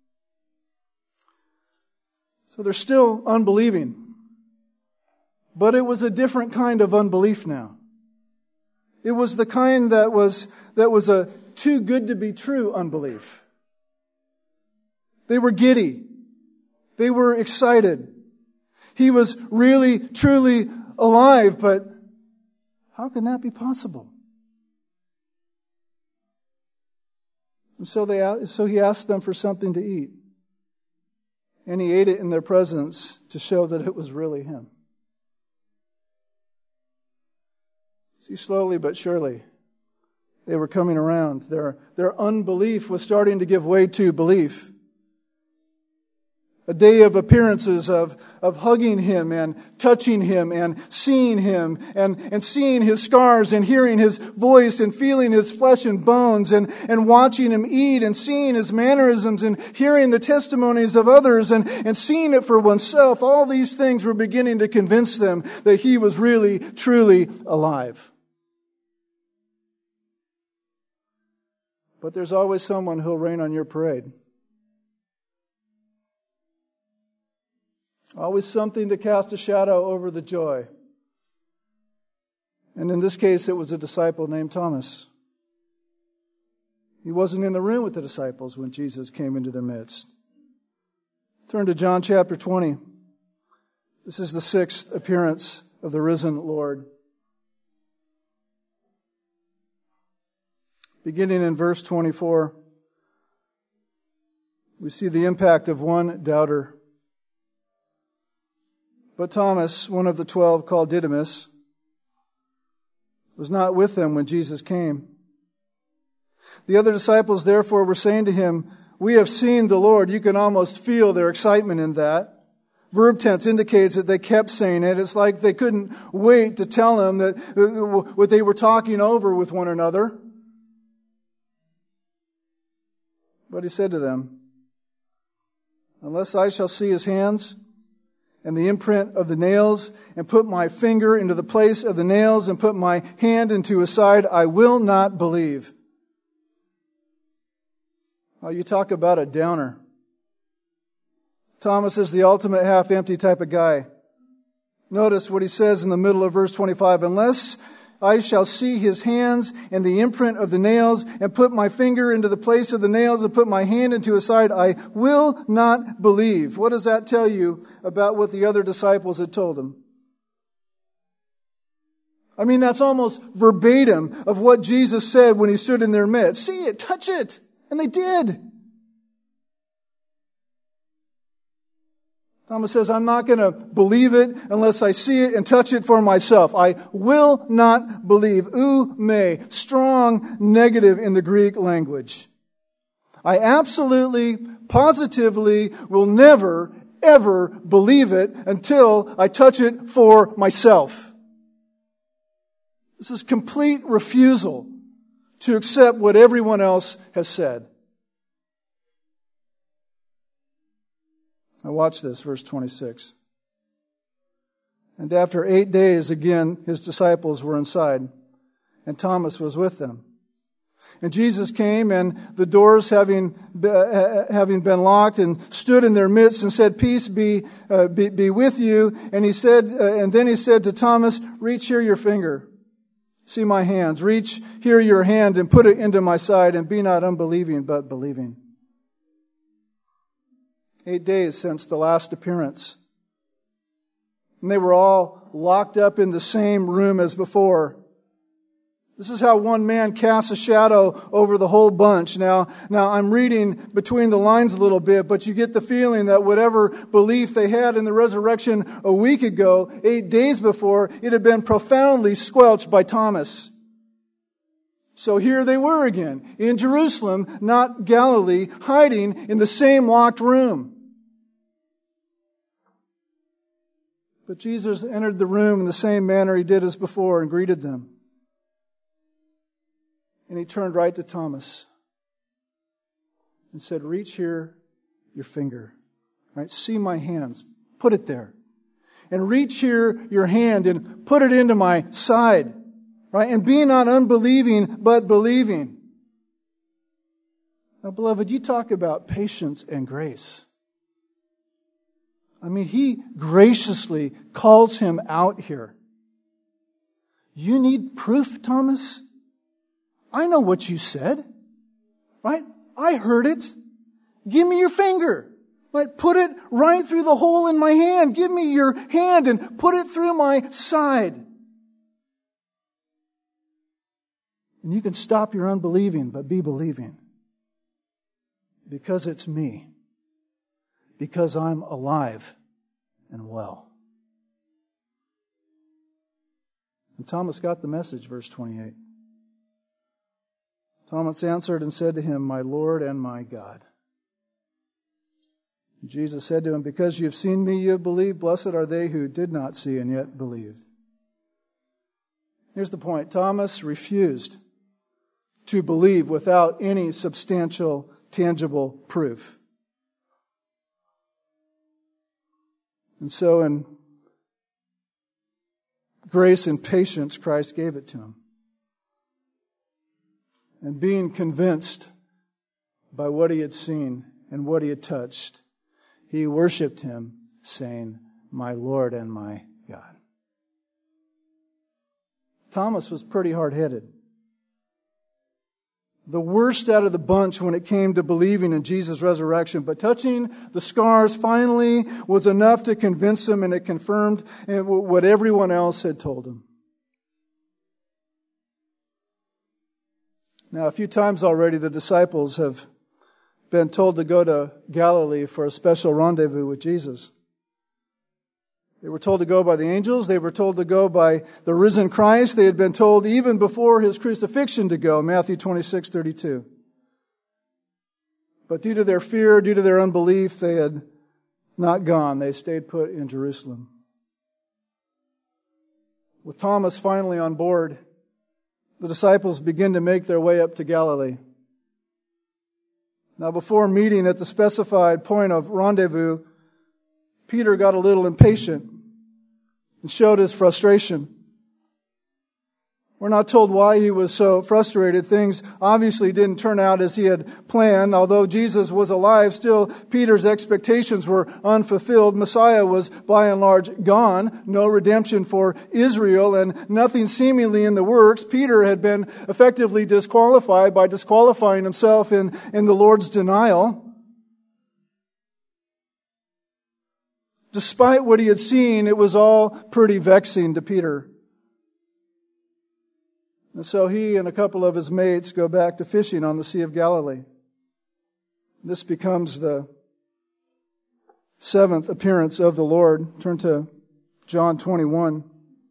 S1: So they're still unbelieving. But it was a different kind of unbelief now. It was the kind that was, that was a too good to be true unbelief. They were giddy. They were excited. He was really, truly alive, but how can that be possible? And so they, so he asked them for something to eat. And he ate it in their presence to show that it was really him. See, slowly but surely, they were coming around. Their, their unbelief was starting to give way to belief. A day of appearances of, of hugging him and touching him and seeing him and, and seeing his scars and hearing his voice and feeling his flesh and bones and, and watching him eat and seeing his mannerisms and hearing the testimonies of others and, and seeing it for oneself. All these things were beginning to convince them that he was really, truly alive. But there's always someone who'll rain on your parade. Always something to cast a shadow over the joy. And in this case, it was a disciple named Thomas. He wasn't in the room with the disciples when Jesus came into their midst. Turn to John chapter twenty. This is the sixth appearance of the risen Lord. Beginning in verse twenty-four. We see the impact of one doubter. But Thomas, one of the twelve called Didymus, was not with them when Jesus came. The other disciples, therefore, were saying to him, "We have seen the Lord." You can almost feel their excitement in that. Verb tense indicates that they kept saying it. It's like they couldn't wait to tell him that what they were talking over with one another. But he said to them, "Unless I shall see his hands and the imprint of the nails, and put my finger into the place of the nails, and put my hand into his side, I will not believe." Oh, you talk about a downer. Thomas is the ultimate half-empty type of guy. Notice what he says in the middle of verse twenty-five. "Unless I shall see his hands and the imprint of the nails, and put my finger into the place of the nails, and put my hand into his side, I will not believe." What does that tell you about what the other disciples had told him? I mean, that's almost verbatim of what Jesus said when he stood in their midst. "See it, touch it." And they did. Thomas says, "I'm not going to believe it unless I see it and touch it for myself. I will not believe." Ou me, strong negative in the Greek language. I absolutely, positively will never, ever believe it until I touch it for myself. This is complete refusal to accept what everyone else has said. Now watch this, verse twenty-six. "And after eight days, again, his disciples were inside, and Thomas was with them. And Jesus came, and the doors having uh, having been locked, and stood in their midst, and said, 'Peace be uh, be, be with you.' And he said, uh, and then he said to Thomas, 'Reach here your finger. See my hands. Reach here your hand and put it into my side, and be not unbelieving, but believing.'" Eight days since the last appearance. And they were all locked up in the same room as before. This is how one man casts a shadow over the whole bunch. Now, now I'm reading between the lines a little bit, but you get the feeling that whatever belief they had in the resurrection a week ago, eight days before, it had been profoundly squelched by Thomas. So here they were again, in Jerusalem, not Galilee, hiding in the same locked room. But Jesus entered the room in the same manner he did as before and greeted them. And he turned right to Thomas and said, "Reach here your finger. Right? See my hands. Put it there. And reach here your hand and put it into my side. Right? And be not unbelieving, but believing." Now, beloved, you talk about patience and grace. I mean, he graciously calls him out here. "You need proof, Thomas? I know what you said. Right? I heard it. Give me your finger. Right? Put it right through the hole in my hand. Give me your hand and put it through my side. And you can stop your unbelieving, but be believing. Because it's me. Because I'm alive and well." And Thomas got the message, verse twenty-eight. Thomas answered and said to him, "My Lord and my God." And Jesus said to him, "Because you have seen me, you have believed. Blessed are they who did not see and yet believed." Here's the point. Thomas refused to believe without any substantial, tangible proof. And so in grace and patience, Christ gave it to him. And being convinced by what he had seen and what he had touched, he worshiped him, saying, "My Lord and my God." Thomas was pretty hard-headed. The worst out of the bunch when it came to believing in Jesus' resurrection. But touching the scars finally was enough to convince him, and it confirmed what everyone else had told him. Now, a few times already, the disciples have been told to go to Galilee for a special rendezvous with Jesus. They were told to go by the angels. They were told to go by the risen Christ. They had been told even before his crucifixion to go, Matthew twenty-six thirty-two. But due to their fear, due to their unbelief, they had not gone. They stayed put in Jerusalem. With Thomas finally on board, the disciples begin to make their way up to Galilee. Now, before meeting at the specified point of rendezvous, Peter got a little impatient and showed his frustration. We're not told why he was so frustrated. Things obviously didn't turn out as he had planned. Although Jesus was alive, still Peter's expectations were unfulfilled. Messiah was by and large gone. No redemption for Israel and nothing seemingly in the works. Peter had been effectively disqualified by disqualifying himself in, in the Lord's denial. Despite what he had seen, it was all pretty vexing to Peter. And so he and a couple of his mates go back to fishing on the Sea of Galilee. This becomes the seventh appearance of the Lord. Turn to John twenty-one.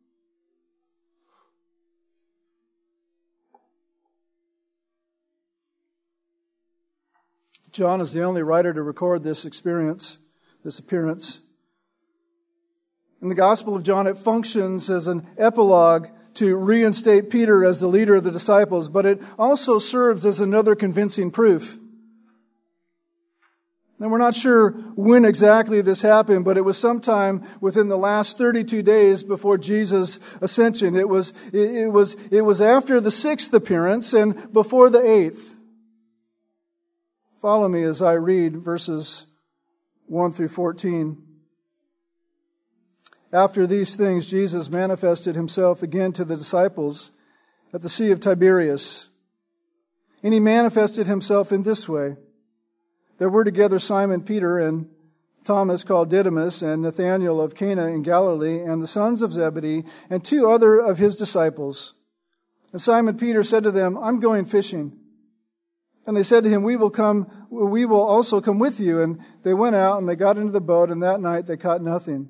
S1: John is the only writer to record this experience, this appearance. In the Gospel of John, it functions as an epilogue to reinstate Peter as the leader of the disciples, but it also serves as another convincing proof. And we're not sure when exactly this happened, but it was sometime within the last thirty-two days before Jesus' ascension. It was, it, it was, it was after the sixth appearance and before the eighth. Follow me as I read verses one through fourteen. After these things, Jesus manifested himself again to the disciples at the Sea of Tiberias. And he manifested himself in this way. There were together Simon Peter and Thomas called Didymus and Nathanael of Cana in Galilee and the sons of Zebedee and two other of his disciples. And Simon Peter said to them, I'm going fishing. And they said to him, we will come, we will also come with you. And they went out and they got into the boat, and that night they caught nothing.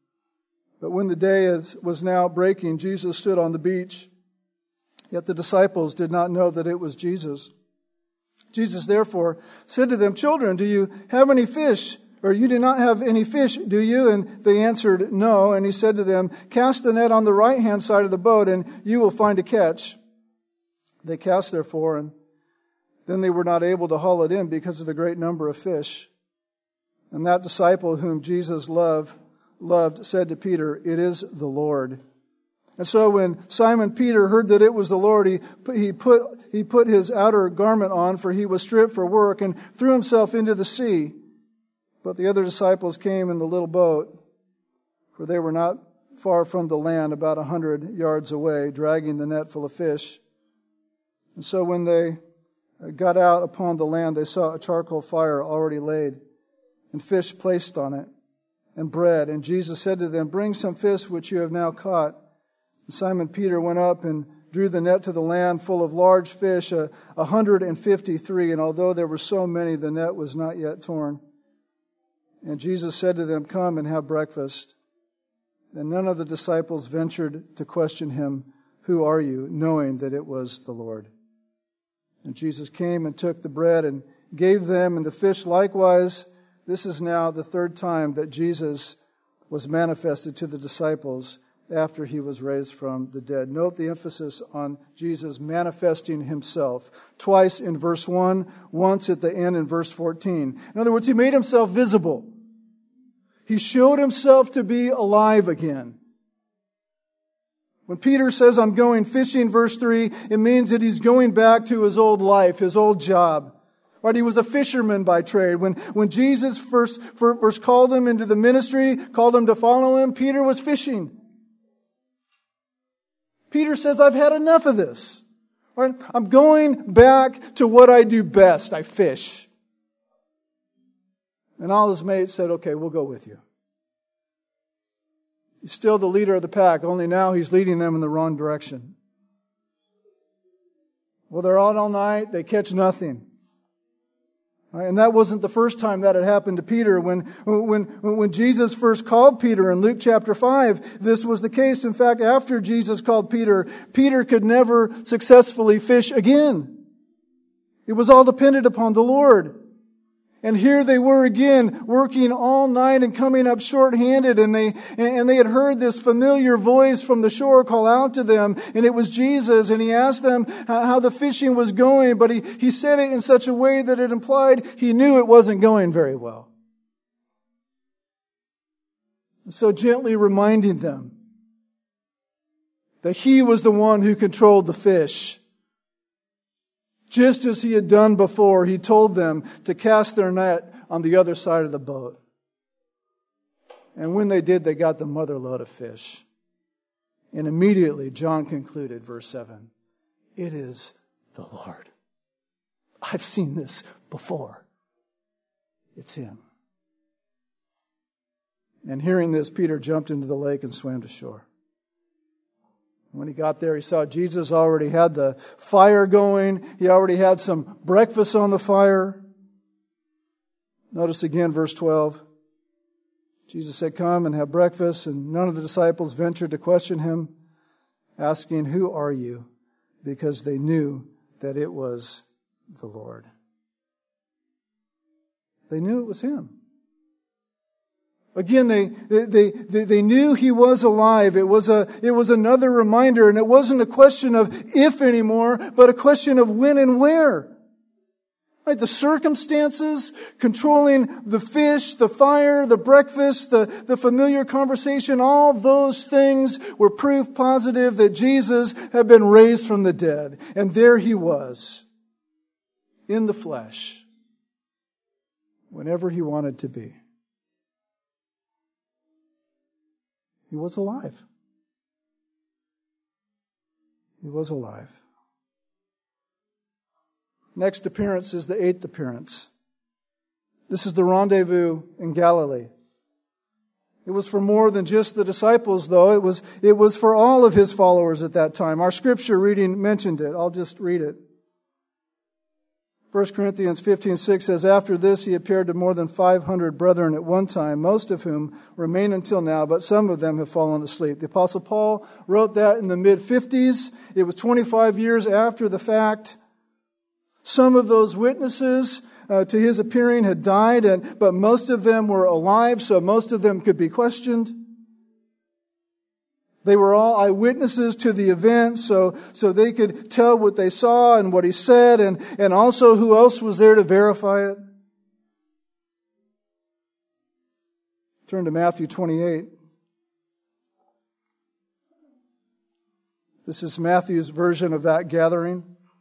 S1: But when the day was now breaking, Jesus stood on the beach. Yet the disciples did not know that it was Jesus. Jesus therefore said to them, children, do you have any fish? Or you do not have any fish, do you? And they answered, no. And he said to them, cast the net on the right-hand side of the boat, and you will find a catch. They cast therefore, and then they were not able to haul it in because of the great number of fish. And that disciple whom Jesus loved, loved said to Peter, it is the Lord. And so when Simon Peter heard that it was the Lord, he, he, put, he put his outer garment on, for he was stripped for work, and threw himself into the sea. But the other disciples came in the little boat, for they were not far from the land, about a hundred yards away, dragging the net full of fish. And so when they got out upon the land, they saw a charcoal fire already laid, and fish placed on it, and bread. And Jesus said to them, bring some fish which you have now caught. And Simon Peter went up and drew the net to the land full of large fish, a uh, hundred and fifty-three. And although there were so many, the net was not yet torn. And Jesus said to them, come and have breakfast. And none of the disciples ventured to question him, who are you? Knowing that it was the Lord. And Jesus came and took the bread and gave them, and the fish likewise. This is now the third time that Jesus was manifested to the disciples after he was raised from the dead. Note the emphasis on Jesus manifesting himself. Twice in verse one, once at the end in verse fourteen. In other words, he made himself visible. He showed himself to be alive again. When Peter says, I'm going fishing, verse three, it means that he's going back to his old life, his old job. Right? He was a fisherman by trade. When, when Jesus first, first called him into the ministry, called him to follow him, Peter was fishing. Peter says, I've had enough of this. Right? I'm going back to what I do best. I fish. And all his mates said, okay, we'll go with you. He's still the leader of the pack, only now he's leading them in the wrong direction. Well, they're out all night. They catch nothing. Right? And that wasn't the first time that had happened to Peter. When, when, when Jesus first called Peter in Luke chapter five, this was the case. In fact, after Jesus called Peter, Peter could never successfully fish again. It was all dependent upon the Lord. And here they were again, working all night and coming up short-handed, and they, and they had heard this familiar voice from the shore call out to them, and it was Jesus, and he asked them how the fishing was going, but he, he said it in such a way that it implied he knew it wasn't going very well. So gently reminding them that he was the one who controlled the fish. Just as he had done before, he told them to cast their net on the other side of the boat. And when they did, they got the mother load of fish. And immediately, John concluded, verse seven, it is the Lord. I've seen this before. It's him. And hearing this, Peter jumped into the lake and swam to shore. When he got there, he saw Jesus already had the fire going. He already had some breakfast on the fire. Notice again, verse twelve. Jesus said, come and have breakfast. And none of the disciples ventured to question him, asking, who are you? Because they knew that it was the Lord. They knew it was him. Again, they, they, they, they knew he was alive. It was a, it was another reminder, and it wasn't a question of if anymore, but a question of when and where. Right? The circumstances controlling the fish, the fire, the breakfast, the, the familiar conversation, all those things were proof positive that Jesus had been raised from the dead. And there he was, in the flesh, whenever he wanted to be. He was alive. He was alive. Next appearance is the eighth appearance. This is the rendezvous in Galilee. It was for more than just the disciples, though. It was, it was for all of his followers at that time. Our scripture reading mentioned it. I'll just read it. First Corinthians fifteen six says, after this he appeared to more than five hundred brethren at one time, most of whom remain until now, but some of them have fallen asleep. The Apostle Paul wrote that in the mid-fifties. It was twenty-five years after the fact. Some of those witnesses uh, to his appearing had died, and, but most of them were alive, so most of them could be questioned. They were all eyewitnesses to the event, so, so they could tell what they saw and what he said, and, and also who else was there to verify it. Turn to Matthew twenty-eight. This is Matthew's version of that gathering.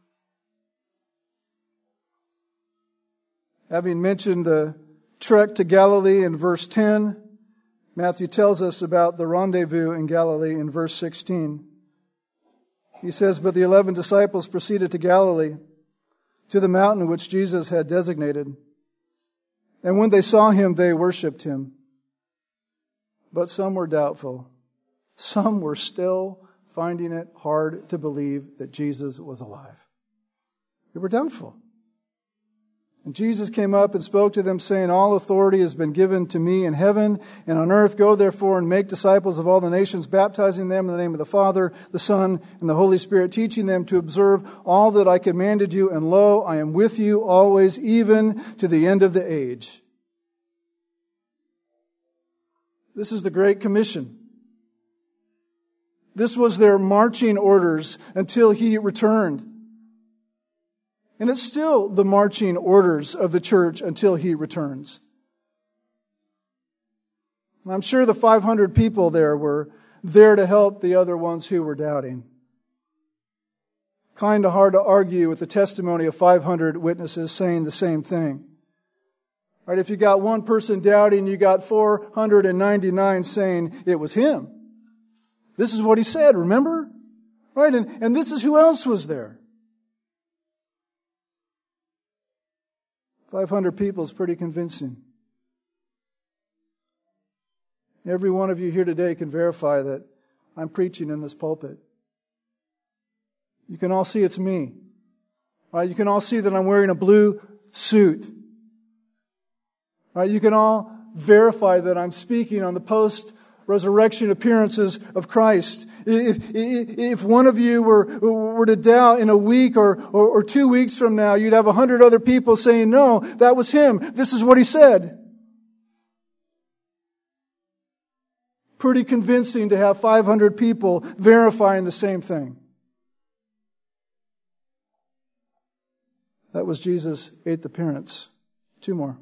S1: Having mentioned the trek to Galilee in verse ten, Matthew tells us about the rendezvous in Galilee in verse sixteen. He says, but the eleven disciples proceeded to Galilee, to the mountain which Jesus had designated. And when they saw him, they worshipped him. But some were doubtful. Some were still finding it hard to believe that Jesus was alive. They were doubtful. And Jesus came up and spoke to them, saying, all authority has been given to me in heaven and on earth. Go therefore and make disciples of all the nations, baptizing them in the name of the Father, the Son, and the Holy Spirit, teaching them to observe all that I commanded you. And lo, I am with you always, even to the end of the age. This is the Great Commission. This was their marching orders until he returned. And it's still the marching orders of the church until he returns. And I'm sure the five hundred people there were there to help the other ones who were doubting. Kind of hard to argue with the testimony of five hundred witnesses saying the same thing. Right? If you got one person doubting, you got four hundred ninety-nine saying it was him. This is what he said, remember? Right? And, and this is who else was there. five hundred people is pretty convincing. Every one of you here today can verify that I'm preaching in this pulpit. You can all see it's me. Right? You can all see that I'm wearing a blue suit. Right? You can all verify that I'm speaking on the post-resurrection appearances of Christ. If, if, if one of you were, were to doubt in a week or, or, or two weeks from now, you'd have a hundred other people saying, no, that was him. This is what he said. Pretty convincing to have five hundred people verifying the same thing. That was Jesus' eighth appearance. Two more.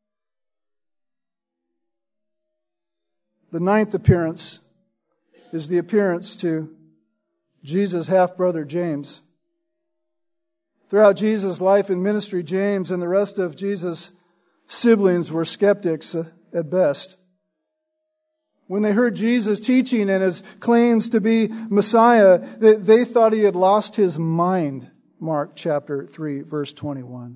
S1: The ninth appearance is the appearance to Jesus' half-brother James. Throughout Jesus' life and ministry, James and the rest of Jesus' siblings were skeptics at best. When they heard Jesus teaching and his claims to be Messiah, they, they thought he had lost his mind. Mark chapter three, verse twenty-one.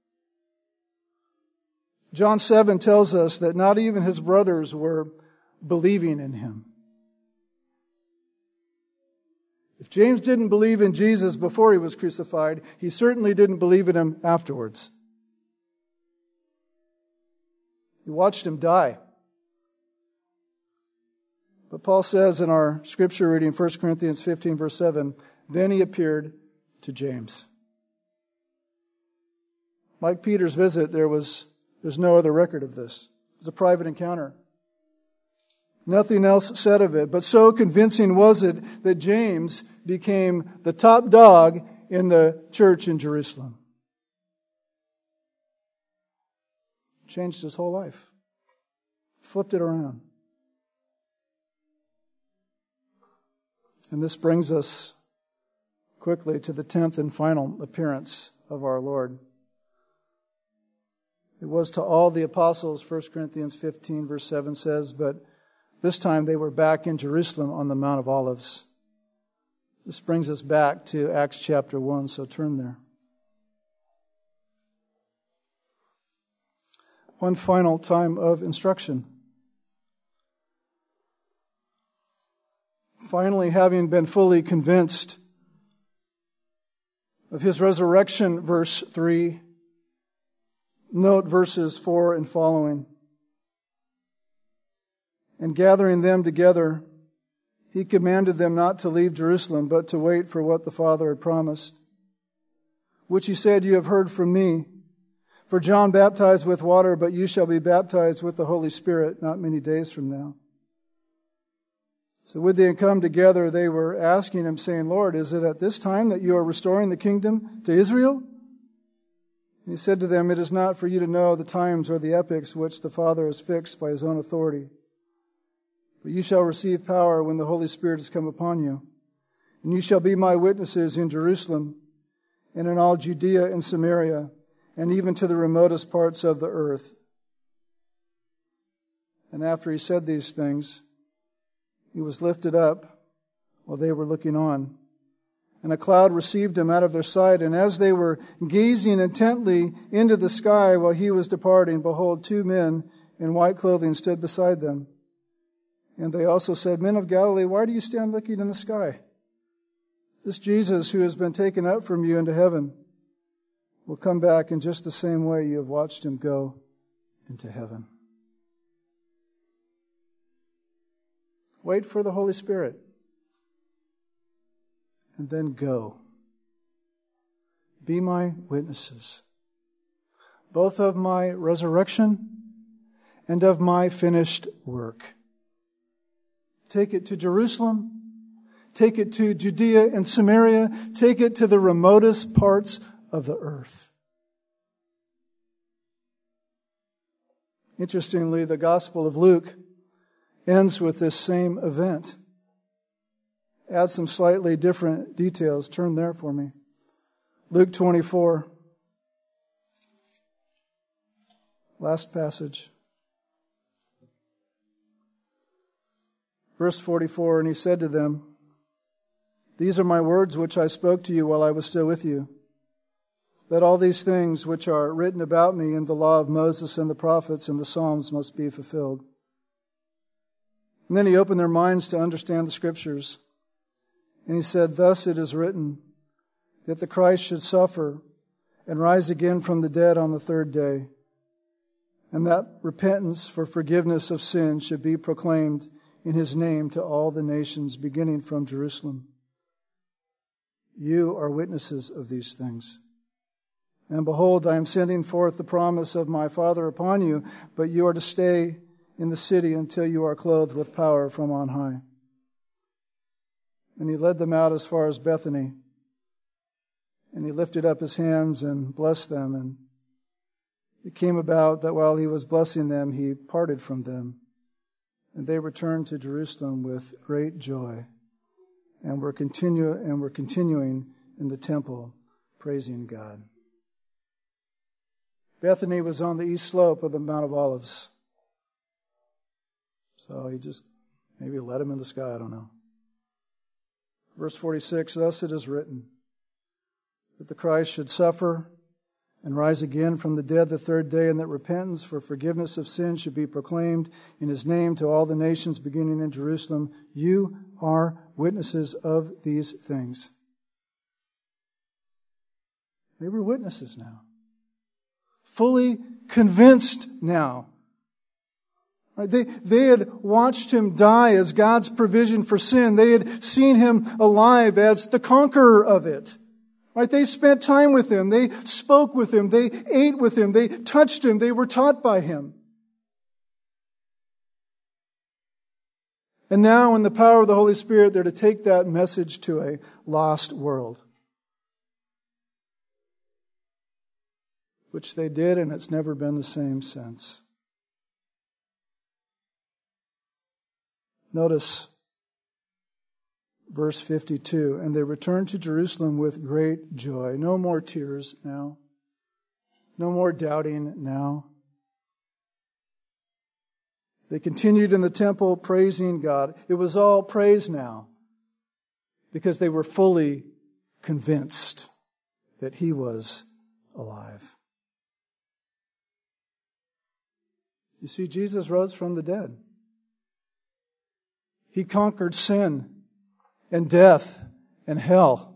S1: John seven tells us that not even his brothers were believing in him. If James didn't believe in Jesus before he was crucified, he certainly didn't believe in him afterwards. He watched him die. But Paul says in our scripture reading, First Corinthians fifteen, verse seven, then he appeared to James. Like Peter's visit, there was there's no other record of this. It was a private encounter. Nothing else said of it. But so convincing was it that James became the top dog in the church in Jerusalem. Changed his whole life. Flipped it around. And this brings us quickly to the tenth and final appearance of our Lord. It was to all the apostles, First Corinthians fifteen, verse seven says, but this time they were back in Jerusalem on the Mount of Olives. This brings us back to Acts chapter one, so turn there. One final time of instruction. Finally, having been fully convinced of his resurrection, verse three, note verses four and following. And gathering them together, he commanded them not to leave Jerusalem, but to wait for what the Father had promised, which he said, you have heard from me. For John baptized with water, but you shall be baptized with the Holy Spirit not many days from now. So when they had come together, they were asking him, saying, Lord, is it at this time that you are restoring the kingdom to Israel? And he said to them, it is not for you to know the times or the epochs which the Father has fixed by his own authority. But you shall receive power when the Holy Spirit has come upon you. And you shall be my witnesses in Jerusalem and in all Judea and Samaria, and even to the remotest parts of the earth. And after he said these things, he was lifted up while they were looking on. And a cloud received him out of their sight. And as they were gazing intently into the sky while he was departing, behold, two men in white clothing stood beside them. And they also said, Men of Galilee, why do you stand looking in the sky? This Jesus who has been taken up from you into heaven will come back in just the same way you have watched him go into heaven. Wait for the Holy Spirit. And then go. Be my witnesses, both of my resurrection and of my finished work. Take it to Jerusalem. Take it to Judea and Samaria. Take it to the remotest parts of the earth. Interestingly, the Gospel of Luke ends with this same event. Add some slightly different details. Turn there for me. Luke twenty-four. Last passage. Verse forty-four, and he said to them, These are my words which I spoke to you while I was still with you, that all these things which are written about me in the law of Moses and the prophets and the Psalms must be fulfilled. And then he opened their minds to understand the Scriptures. And he said, Thus it is written, that the Christ should suffer and rise again from the dead on the third day, and that repentance for forgiveness of sins should be proclaimed in his name to all the nations, beginning from Jerusalem. You are witnesses of these things. And behold, I am sending forth the promise of my Father upon you, but you are to stay in the city until you are clothed with power from on high. And he led them out as far as Bethany, and he lifted up his hands and blessed them. And it came about that while he was blessing them, he parted from them. And they returned to Jerusalem with great joy, and were continue and were continuing in the temple, praising God. Bethany was on the east slope of the Mount of Olives. So he just maybe led him in the sky, I don't know. Verse forty-six, thus it is written, that the Christ should suffer and rise again from the dead the third day, and that repentance for forgiveness of sins should be proclaimed in his name to all the nations, beginning in Jerusalem. You are witnesses of these things. They were witnesses now. Fully convinced now. They, they had watched him die as God's provision for sin. They had seen him alive as the conqueror of it. Right? They spent time with him. They spoke with him. They ate with him. They touched him. They were taught by him. And now, in the power of the Holy Spirit, they're to take that message to a lost world. Which they did, and it's never been the same since. Notice verse fifty-two, and they returned to Jerusalem with great joy. No more tears now. No more doubting now. They continued in the temple praising God. It was all praise now because they were fully convinced that he was alive. You see, Jesus rose from the dead. He conquered sin and death and hell.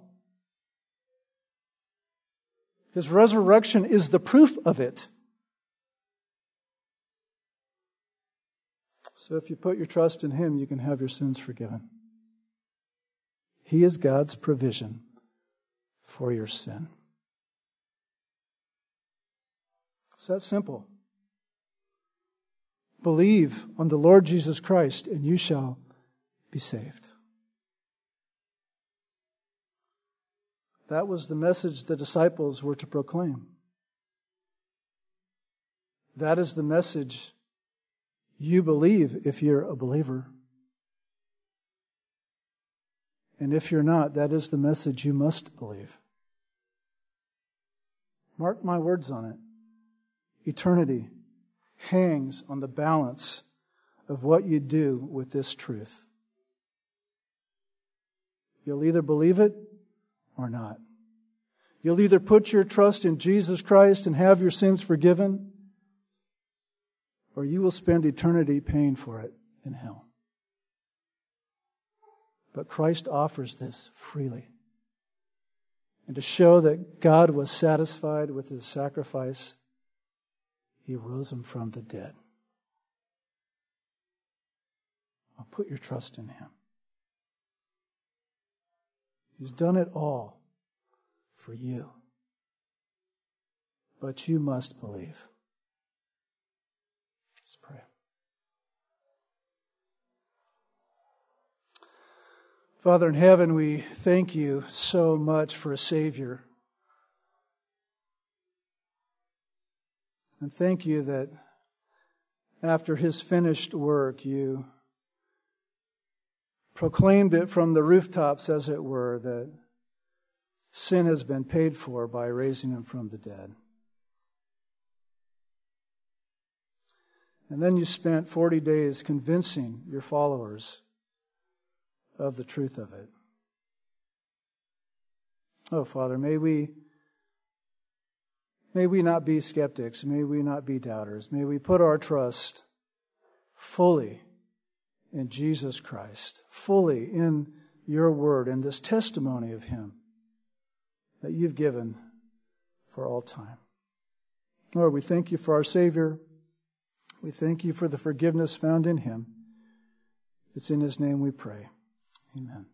S1: His resurrection is the proof of it. So if you put your trust in him, you can have your sins forgiven. He is God's provision for your sin. It's that simple. Believe on the Lord Jesus Christ, and you shall be saved. That was the message the disciples were to proclaim. That is the message you believe if you're a believer. And if you're not, that is the message you must believe. Mark my words on it. Eternity hangs on the balance of what you do with this truth. You'll either believe it or not. You'll either put your trust in Jesus Christ and have your sins forgiven, or you will spend eternity paying for it in hell. But Christ offers this freely. And to show that God was satisfied with his sacrifice, he rose him from the dead. I'll put your trust in him. He's done it all for you. But you must believe. Let's pray. Father in heaven, we thank you so much for a Savior. And thank you that after his finished work, you proclaimed it from the rooftops, as it were, that sin has been paid for by raising him from the dead. And then you spent forty days convincing your followers of the truth of it. Oh, Father, may we, may we not be skeptics. May we not be doubters. May we put our trust fully in Jesus Christ, fully in your word and this testimony of him that you've given for all time. Lord, we thank you for our Savior. We thank you for the forgiveness found in him. It's in his name we pray. Amen.